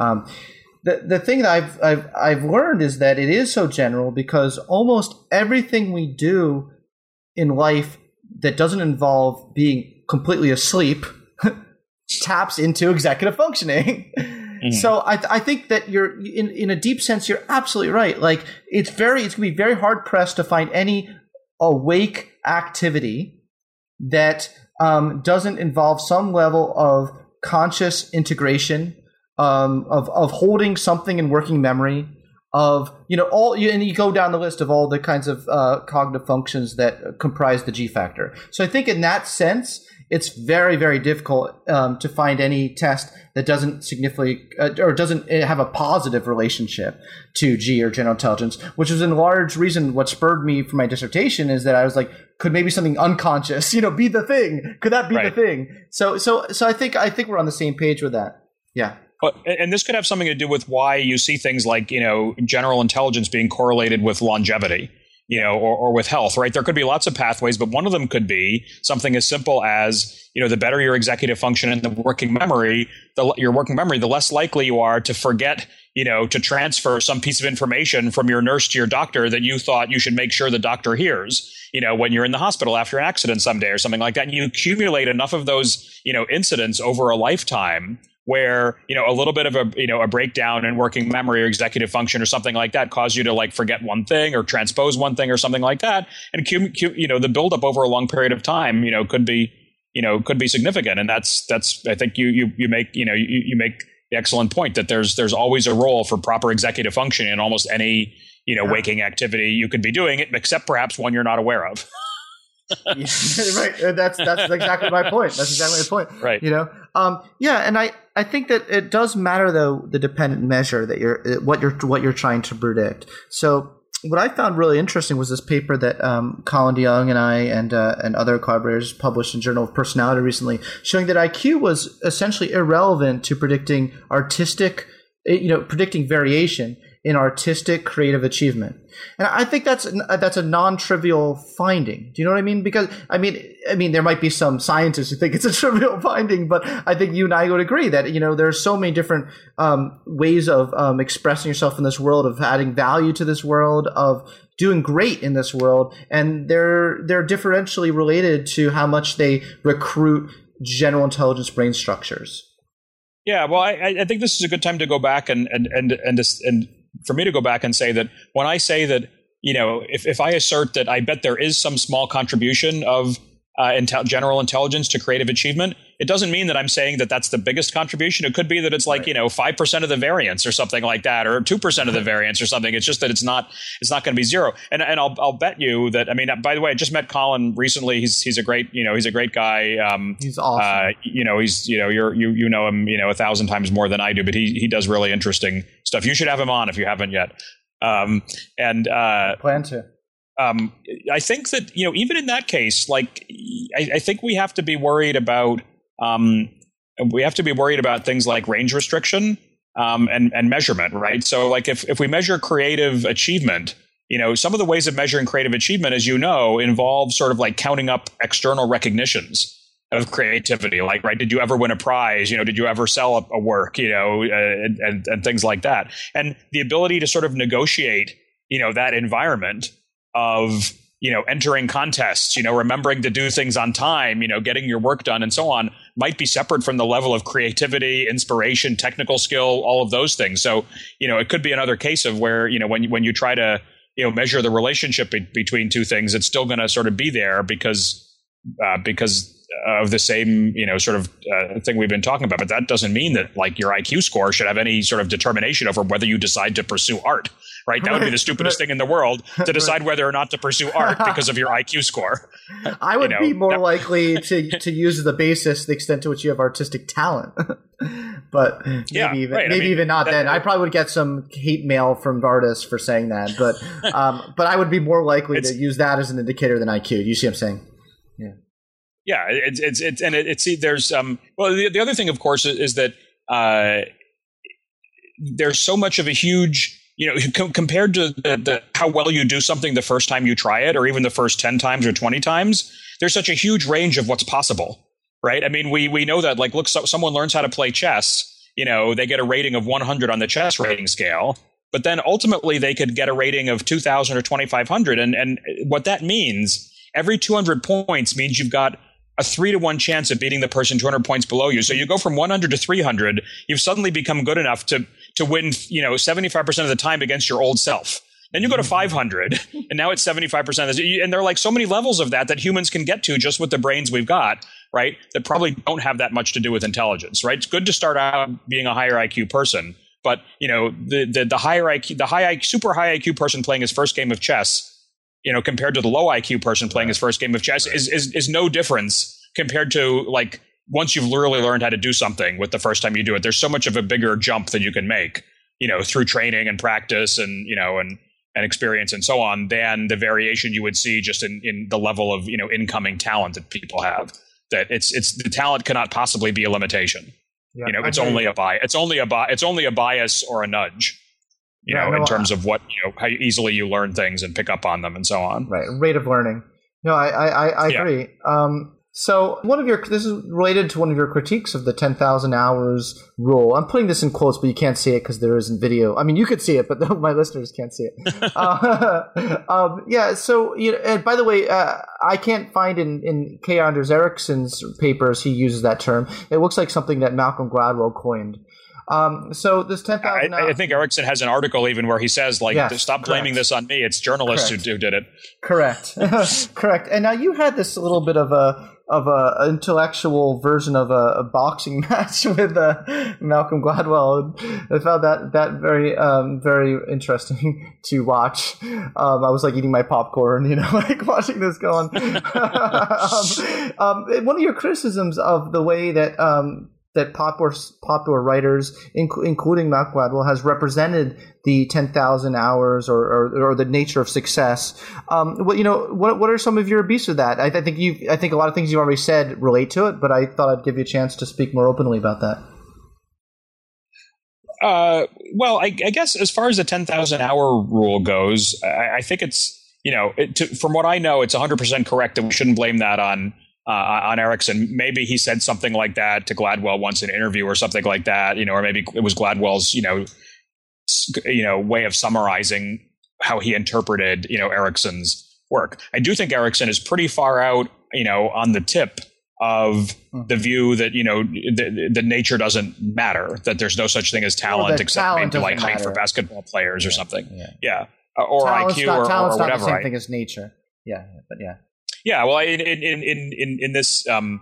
The thing that I've learned is that it is so general because almost everything we do in life that doesn't involve being completely asleep taps into executive functioning. Mm-hmm. So I think that you're in a deep sense, you're absolutely right. It's going to be very hard pressed to find any awake activity that doesn't involve some level of conscious integration, of holding something in working memory, and you go down the list of all the kinds of cognitive functions that comprise the G factor. So I think in that sense, it's very, very difficult to find any test that doesn't significantly or doesn't have a positive relationship to G or general intelligence, which was in large reason what spurred me for my dissertation is that I was like, could maybe something unconscious, be the thing? Could that be the thing? So I think we're on the same page with that. Yeah. And this could have something to do with why you see things like, general intelligence being correlated with longevity, or with health, right? There could be lots of pathways, but one of them could be something as simple as, the better your executive function and the working memory, the less likely you are to forget, to transfer some piece of information from your nurse to your doctor that you thought you should make sure the doctor hears, when you're in the hospital after an accident someday or something like that. And you accumulate enough of those, incidents over a lifetime where, a little bit of a breakdown in working memory or executive function or something like that cause you to forget one thing or transpose one thing or something like that. And, the buildup over a long period of time, could be significant. And that's, I think you make the excellent point that there's always a role for proper executive function in almost any, waking activity you could be doing, except perhaps one you're not aware of. Right. That's exactly my point. That's exactly the point. Right. And I think that it does matter though, the dependent measure that what you're trying to predict. So what I found really interesting was this paper that Colin DeYoung and I and other collaborators published in Journal of Personality recently, showing that IQ was essentially irrelevant to predicting predicting variation in artistic creative achievement. And I think that's a non-trivial finding. Do you know what I mean? Because I mean there might be some scientists who think it's a trivial finding, but I think you and I would agree that there's so many different ways of expressing yourself in this world, of adding value to this world, of doing great in this world, and they're differentially related to how much they recruit general intelligence brain structures. Yeah, well, I think this is a good time to go back and for me to go back and say that when I say that, if I assert that I bet there is some small contribution of general intelligence to creative achievement, it doesn't mean that I'm saying that that's the biggest contribution. It could be that it's 5% of the variance or something like that, or 2% of the variance or something. It's just that it's not going to be zero. And I'll bet you that, by the way, I just met Colin recently. He's a great guy. He's awesome. You know him, 1,000 times more than I do, but he does really interesting stuff. You should have him on if you haven't yet. Plan to. I think that, even in that case, I think we have to be worried about things like range restriction and measurement, right? So if we measure creative achievement, some of the ways of measuring creative achievement, as involve sort of counting up external recognitions of creativity, right? Did you ever win a prize? Did you ever sell a work? And things like that. And the ability to sort of negotiate, that environment of, entering contests, remembering to do things on time, getting your work done and so on, might be separate from the level of creativity, inspiration, technical skill, all of those things. So, it could be another case of where, when you try to, measure the relationship between two things, it's still going to sort of be there because of the same, sort of thing we've been talking about. But that doesn't mean that your IQ score should have any sort of determination over whether you decide to pursue art, right? That would be the stupidest thing in the world, to decide whether or not to pursue art because of your IQ score. I would be more likely to use the basis the extent to which you have artistic talent. But maybe even not then. I probably would get some hate mail from artists for saying that. But I would be more likely to use that as an indicator than IQ. You see what I'm saying? Yeah. Yeah, there's the other thing, of course, is that there's so much of a huge, compared to how well you do something the first time you try it, or even the first 10 times or 20 times, there's such a huge range of what's possible, right? We know that, look, someone learns how to play chess, they get a rating of 100 on the chess rating scale, but then ultimately they could get a rating of 2,000 or 2,500, and what that means, every 200 points means you've got a 3-to-1 chance of beating the person 200 points below you. So you go from 100 to 300, you've suddenly become good enough to win, 75% of the time against your old self. Then you go to 500, and now it's 75%. And there are so many levels of that humans can get to just with the brains we've got, right? That probably don't have that much to do with intelligence, right? It's good to start out being a higher IQ person, but the higher IQ, super high IQ person playing his first game of chess, compared to the low IQ person playing his first game of chess is no difference compared to like once you've literally learned how to do something with the first time you do it, there's so much of a bigger jump that you can make, through training and practice and, and experience and so on, than the variation you would see just in the level of, incoming talent that people have. That it's the talent cannot possibly be a limitation. Yeah, it's only a bias or a nudge, in terms of what, how easily you learn things and pick up on them and so on. Right. Rate of learning. No, I agree. So this is related to one of your critiques of the 10,000 hours rule. I'm putting this in quotes, but you can't see it because there isn't video. I mean, you could see it, but my listeners can't see it. So, and by the way, I can't find in K. Anders Ericsson's papers, he uses that term. It looks like something that Malcolm Gladwell coined. So this 10,000 I think Ericsson has an article even where he says, stop blaming this on me. It's journalists who did it. Correct. Correct. And now you had this little bit of a intellectual version of a boxing match with Malcolm Gladwell. I found that very very interesting to watch. I was like eating my popcorn, like watching this go on. One of your criticisms of the way that popular writers, including Malcolm Gladwell, has represented the 10,000 hours or the nature of success. What are some of your beefs with that? I think a lot of things you already said relate to it, but I thought I'd give you a chance to speak more openly about that. Well, I guess as far as the 10,000 hour rule goes, I think it's, from what I know, it's 100% correct that we shouldn't blame that on Ericsson. Maybe he said something like that to Gladwell once in an interview or something like that, or maybe it was Gladwell's, way of summarizing how he interpreted, Ericsson's work. I do think Ericsson is pretty far out, on the tip of the view that, the nature doesn't matter, that there's no such thing as talent except maybe like height for basketball players or something. Yeah. Or talent's IQ talent's or not whatever. The same thing as nature. Yeah. But yeah. Yeah, well, in this, in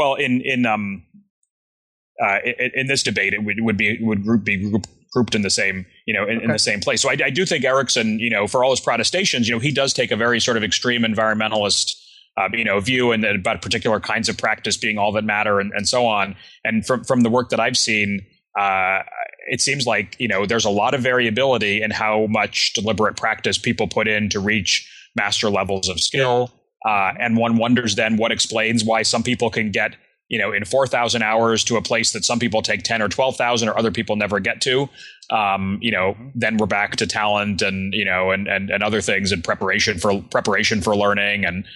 this debate, it would be grouped in the same, in the same place. So I do think Ericsson, for all his protestations, he does take a very sort of extreme environmentalist, view and about particular kinds of practice being all that matter and so on. And from the work that I've seen, it seems like, there's a lot of variability in how much deliberate practice people put in to reach master levels of skill. And one wonders then what explains why some people can get, in 4,000 hours to a place that some people take 10 or 12,000 or other people never get to. Then we're back to talent and, and other things and preparation for learning and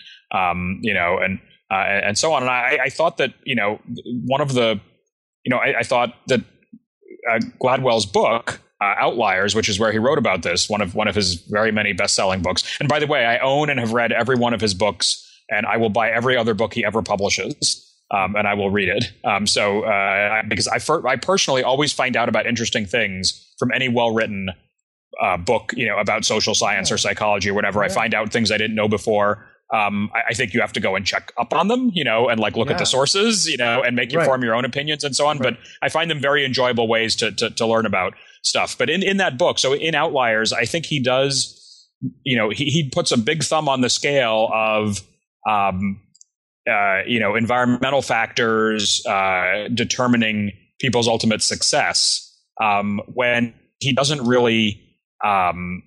so on. And I thought that, one of the, I thought that Gladwell's book, Outliers, which is where he wrote about this, one of his very many best-selling books. And by the way, I own and have read every one of his books, and I will buy every other book he ever publishes, and I will read it. Because I personally always find out about interesting things from any well-written book, about social science or psychology or whatever. I find out things I didn't know before. I think you have to go and check up on them, and look at the sources, and form your own opinions and so on. Right. But I find them very enjoyable ways to learn about stuff. But in that book, so in Outliers, I think he does, he puts a big thumb on the scale of, environmental factors determining people's ultimate success, when he doesn't really, and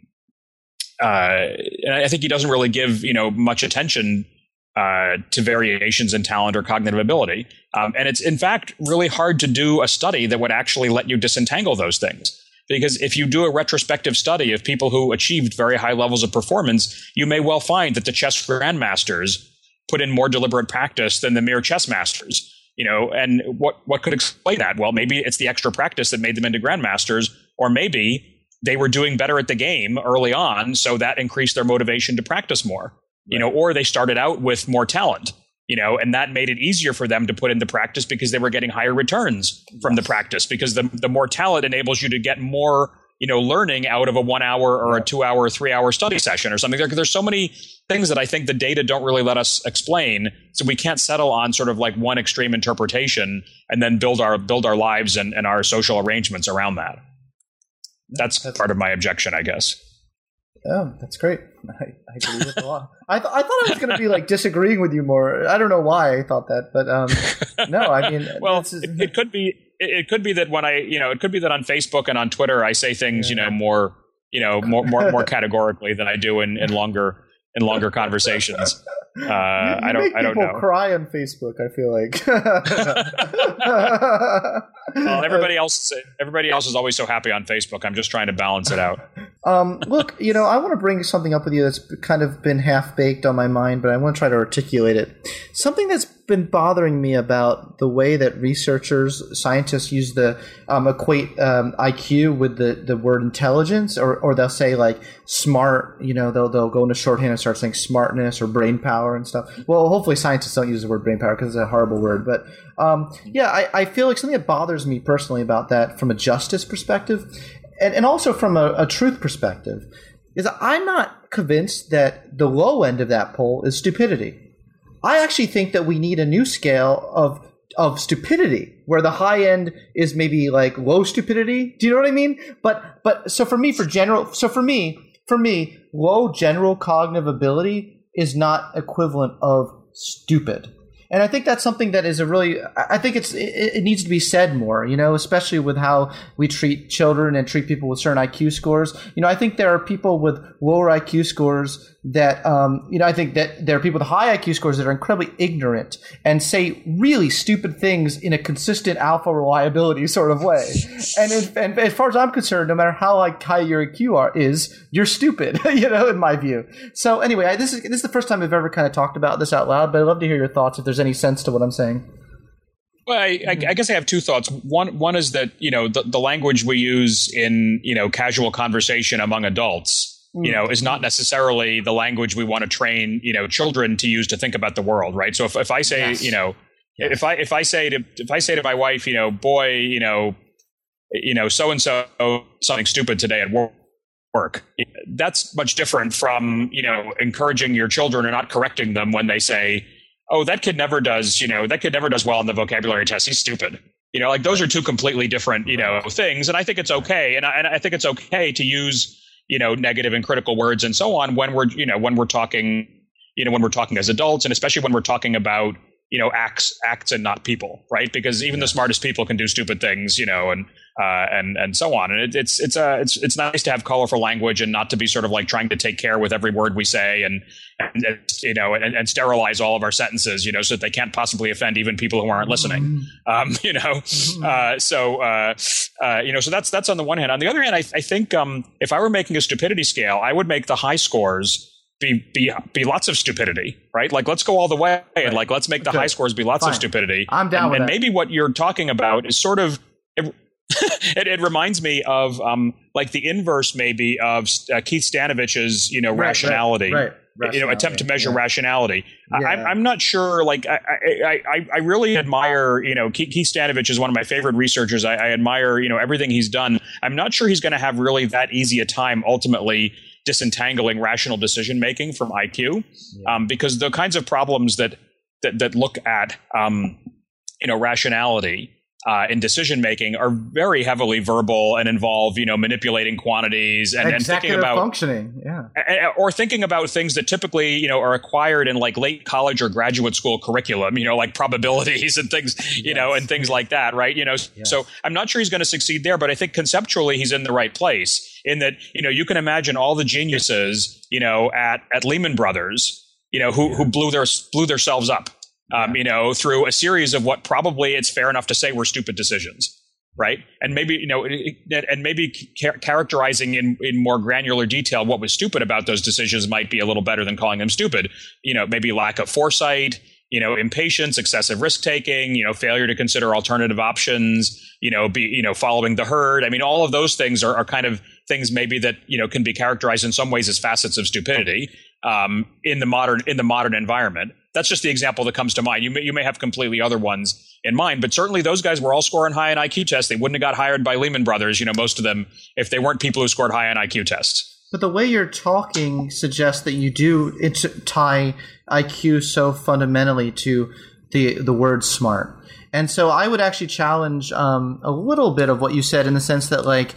I think he doesn't really give, much attention to variations in talent or cognitive ability. And it's, in fact, really hard to do a study that would actually let you disentangle those things. Because if you do a retrospective study of people who achieved very high levels of performance, you may well find that the chess grandmasters put in more deliberate practice than the mere chess masters. And what could explain that? Well, maybe it's the extra practice that made them into grandmasters, or maybe they were doing better at the game early on, so that increased their motivation to practice more. Or they started out with more talent, and that made it easier for them to put into practice because they were getting higher returns from the practice, because the more talent enables you to get more, learning out of a 1 hour or a 2 hour, 3 hour study session or something. There's so many things that I think the data don't really let us explain. So we can't settle on sort of like one extreme interpretation and then build our lives and our social arrangements around that. That's part of my objection, I guess. Oh, that's great. I agree with a lot. I thought I was going to be like disagreeing with you more. I don't know why I thought that, but no, I mean, well, it could be. It could be that when it could be that on Facebook and on Twitter I say things, more categorically than I do in longer conversations. I don't know. Cry on Facebook, I feel like. Well, everybody else is always so happy on Facebook. I'm just trying to balance it out. Look, I want to bring something up with you that's kind of been half baked on my mind, but I want to try to articulate it. Something that's been bothering me about the way that scientists use the equate IQ with the word intelligence, or they'll say like smart. They'll go into shorthand and start saying smartness or brain power and stuff. Well, hopefully scientists don't use the word brain power because it's a horrible word. But I feel like something that bothers me personally about that from a justice perspective and also from a truth perspective is I'm not convinced that the low end of that pole is stupidity. I actually think that we need a new scale of stupidity where the high end is maybe like low stupidity. Do you know what I mean? But so for me, low general cognitive ability is not equivalent of stupid. And I think that's something that is I think it needs to be said more, especially with how we treat children and treat people with certain IQ scores. I think there are people with lower IQ scores that, I think that there are people with high IQ scores that are incredibly ignorant and say really stupid things in a consistent alpha reliability sort of way. And as far as I'm concerned, no matter how high your IQ is, you're stupid, in my view. So anyway, this is the first time I've ever kind of talked about this out loud, but I'd love to hear your thoughts if there's any sense to what I'm saying. Well, I guess I have two thoughts. One is that, the language we use in, casual conversation among adults, is not necessarily the language we want to train, children to use to think about the world, right? So if I say, yes. If I say to my wife, boy, so and so something stupid today at work, that's much different from, encouraging your children or not correcting them when they say, oh, that kid never does well on the vocabulary test. He's stupid. Those are two completely different, things. And I think it's okay. And I think it's okay to use, negative and critical words and so on when we're talking as adults, and especially when we're talking about, acts and not people, right? Because even the smartest people can do stupid things, and so on. And it's nice to have colorful language and not to be sort of like trying to take care with every word we say and sterilize all of our sentences, so that they can't possibly offend even people who aren't listening. So that's on the one hand. On the other hand, I think if I were making a stupidity scale, I would make the high scores be lots of stupidity, right? Like, let's go all the way and let's make the high scores be lots of stupidity. I'm down with that. And maybe what you're talking about is sort of it reminds me of the inverse maybe of Keith Stanovich's rationality. Right. Attempt to measure rationality. Yeah. I'm not sure. I really admire. Keith Stanovich is one of my favorite researchers. I admire everything he's done. I'm not sure he's going to have really that easy a time ultimately disentangling rational decision making from IQ, because the kinds of problems that look at rationality in decision making are very heavily verbal and involve manipulating quantities and thinking about functioning, or thinking about things that typically are acquired in late college or graduate school curriculum, like probabilities and things, and things like that, right? So I'm not sure he's going to succeed there, but I think conceptually he's in the right place in that you can imagine all the geniuses at Lehman Brothers who blew themselves up. Through a series of what probably it's fair enough to say were stupid decisions, right? And maybe, characterizing in more granular detail what was stupid about those decisions might be a little better than calling them stupid. Maybe lack of foresight, impatience, excessive risk taking, failure to consider alternative options, following the herd. I mean, all of those things are kind of things maybe that, can be characterized in some ways as facets of stupidity in the modern environment. That's just the example that comes to mind. You may have completely other ones in mind, but certainly those guys were all scoring high on IQ tests. They wouldn't have got hired by Lehman Brothers, most of them, if they weren't people who scored high on IQ tests. But the way you're talking suggests that you do tie IQ so fundamentally to the word smart. And so I would actually challenge a little bit of what you said in the sense that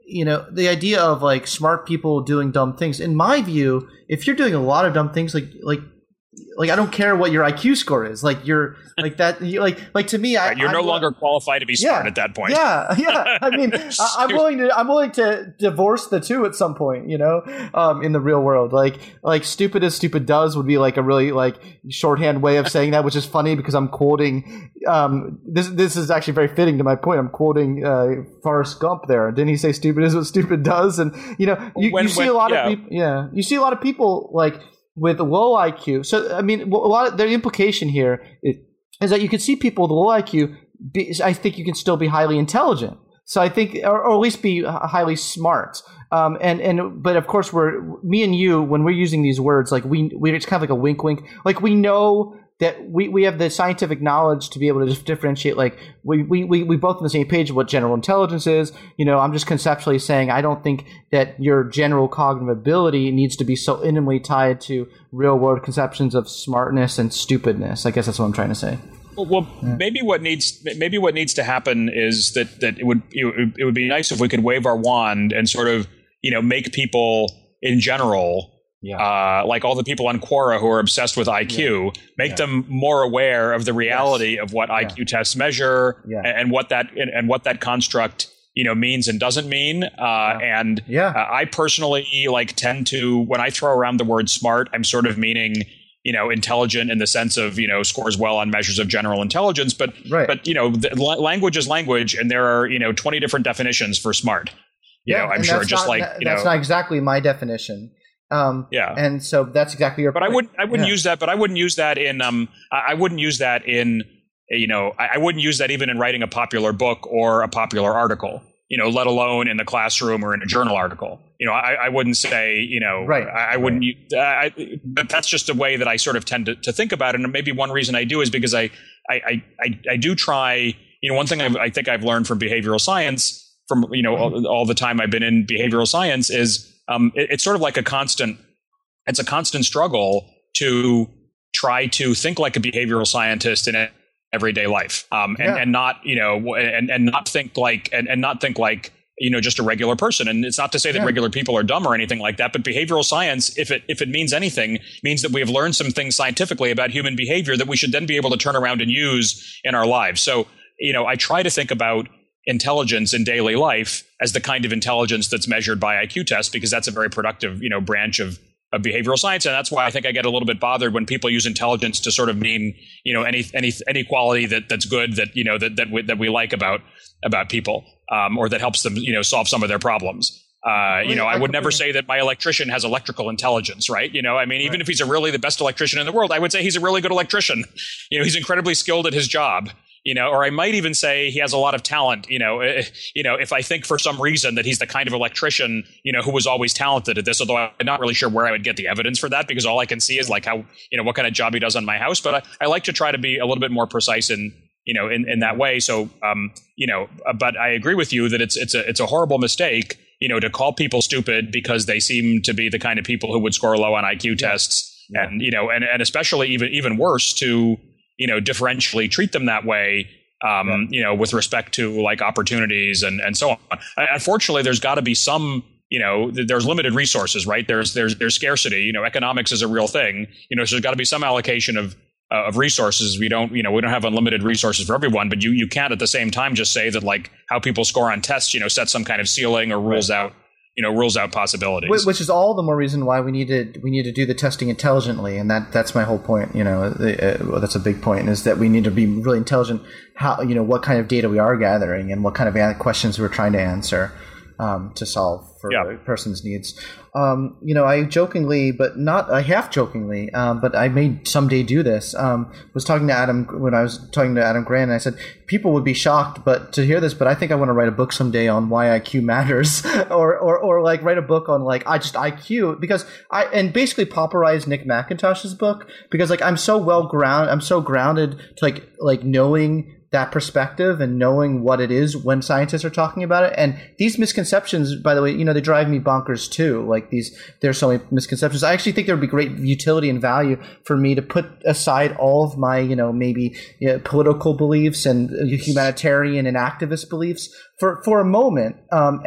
the idea of like smart people doing dumb things. In my view, if you're doing a lot of dumb things, like I don't care what your IQ score is. Like you're like that. Like to me, you're no longer qualified to be smart at that point. Yeah. I mean, I'm willing to divorce the two at some point. In the real world, like stupid as stupid does would be like a really like shorthand way of saying that, which is funny because I'm quoting. This is actually very fitting to my point. I'm quoting Forrest Gump there. Didn't he say stupid is what stupid does? And you see a lot of people. Yeah, you see a lot of people like with low IQ. So, I mean, the implication here is that you can see people with low IQ, I think you can still be highly intelligent. So I think, or at least be highly smart. But of course me and you, when we're using these words, like it's kind of like a wink, wink. Like we know that we have the scientific knowledge to be able to just differentiate. Like we both on the same page of what general intelligence is. I'm just conceptually saying I don't think that your general cognitive ability needs to be so intimately tied to real world conceptions of smartness and stupidness. I guess that's what I'm trying to say. Well, maybe what needs to happen is that it would be nice if we could wave our wand and sort of make people in general. Yeah. Like all the people on Quora who are obsessed with IQ, make them more aware of the reality of what IQ tests measure and what that construct means and doesn't mean. I personally tend to, when I throw around the word smart, I'm sort of meaning intelligent in the sense of scores well on measures of general intelligence, but language is language, and there are 20 different definitions for smart. I'm sure just that's not exactly my definition. And so that's exactly your point. I wouldn't use that. But I wouldn't use that in. I wouldn't use that in. I wouldn't use that even in writing a popular book or a popular article. Let alone in the classroom or in a journal article. I wouldn't say. I wouldn't. But that's just a way that I sort of tend to think about it. And maybe one reason I do is because I do try. One thing I think I've learned from behavioral science, from all the time I've been in behavioral science, is it's sort of like a constant struggle to try to think like a behavioral scientist in everyday life, and not think like just a regular person. And it's not to say that regular people are dumb or anything like that, but behavioral science, if it means anything, means that we have learned some things scientifically about human behavior that we should then be able to turn around and use in our lives. So, I try to think about intelligence in daily life as the kind of intelligence that's measured by IQ tests, because that's a very productive, branch of behavioral science. And that's why I think I get a little bit bothered when people use intelligence to sort of mean, any quality that's good, that we like about people, or that helps them, solve some of their problems. I would never say that my electrician has electrical intelligence, right? Even if he's really the best electrician in the world, I would say he's a really good electrician. He's incredibly skilled at his job. Or I might even say he has a lot of talent, if I think for some reason that he's the kind of electrician, who was always talented at this, although I'm not really sure where I would get the evidence for that, because all I can see is like how, what kind of job he does on my house. But I like to try to be a little bit more precise in that way. So, but I agree with you that it's a horrible mistake, to call people stupid because they seem to be the kind of people who would score low on IQ tests. Yeah. And especially even worse to, differentially treat them that way, with respect to like opportunities and so on. Unfortunately, there's got to be some, there's limited resources, right? There's scarcity. Economics is a real thing. So there's got to be some allocation of resources. We don't have unlimited resources for everyone, but you can't at the same time just say that like how people score on tests, set some kind of ceiling or rules out possibilities. Which is all the more reason why we need to do the testing intelligently, and that's my whole point. That's a big point, is that we need to be really intelligent. How what kind of data we are gathering and what kind of questions we're trying to answer to solve for a person's needs. I jokingly, but not half jokingly, but I may someday do this. Was talking to Adam when I was talking to Adam Grant, and I said people would be shocked, but to hear this. But I think I want to write a book someday on why IQ matters, or like write a book on like IQ, because and basically popularize Nick McIntosh's book, because like I'm so grounded to like knowing that perspective and knowing what it is when scientists are talking about it. And these misconceptions, by the way, they drive me bonkers too. Like there's so many misconceptions. I actually think there would be great utility and value for me to put aside all of my, political beliefs and humanitarian and activist beliefs for a moment, and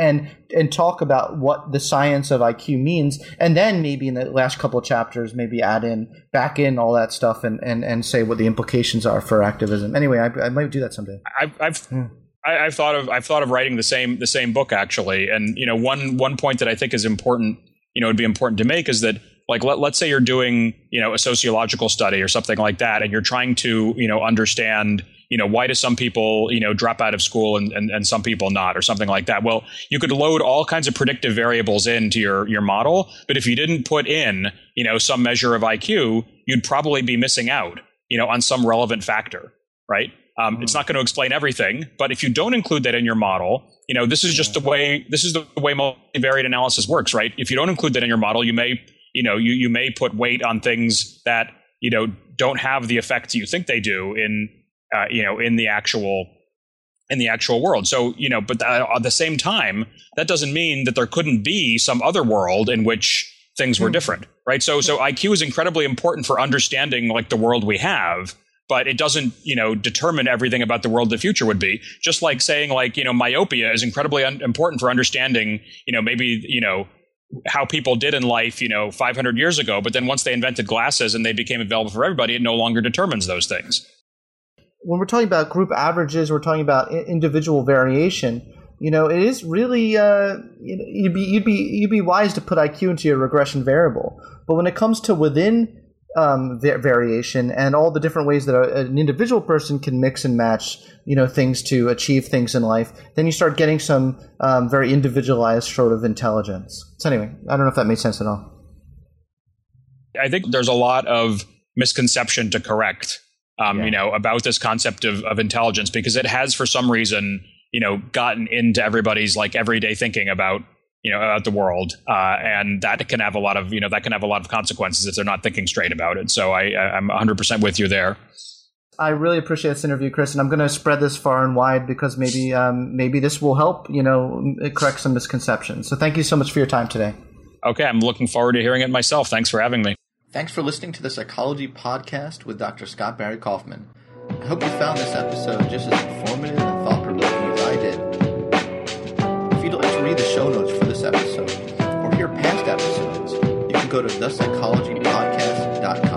and talk about what the science of IQ means, and then maybe in the last couple of chapters, maybe back in all that stuff and say what the implications are for activism. Anyway, I might do that someday. I've thought of writing the same book actually, and one point that I think is important, would be important to make is that, like, let's say you're doing a sociological study or something like that, and you're trying to understand why do some people drop out of school and some people not, or something like that. Well, you could load all kinds of predictive variables into your model, but if you didn't put in some measure of IQ, you'd probably be missing out on some relevant factor, right? It's not going to explain everything, but if you don't include that in your model, this is the way multivariate analysis works, right? If you don't include that in your model, you may you may put weight on things that don't have the effects you think they do in the actual world. So but at the same time, that doesn't mean that there couldn't be some other world in which things were different, right? So IQ is incredibly important for understanding like the world we have. But it doesn't, determine everything about the world the future would be. Just like saying, like, myopia is incredibly important for understanding, maybe, how people did in life, 500 years ago. But then once they invented glasses and they became available for everybody, it no longer determines those things. When we're talking about group averages, we're talking about individual variation. It is really you'd be wise to put IQ into your regression variable. But when it comes to within variation and all the different ways that an individual person can mix and match, things to achieve things in life, then you start getting some very individualized sort of intelligence. So anyway, I don't know if that made sense at all. I think there's a lot of misconception to correct, about this concept of intelligence, because it has for some reason, gotten into everybody's like everyday thinking about the world, and that can have a lot of consequences if they're not thinking straight about it. So I'm 100% with you there. I really appreciate this interview, Chris, and I'm going to spread this far and wide because maybe this will help correct some misconceptions. So thank you so much for your time today. Okay, I'm looking forward to hearing it myself. Thanks for having me. Thanks for listening to the Psychology Podcast with Dr. Scott Barry Kaufman. I hope you found this episode just as informative and thought-provoking as I did. If you'd like to read the show notes for this episode or hear past episodes, you can go to thepsychologypodcast.com.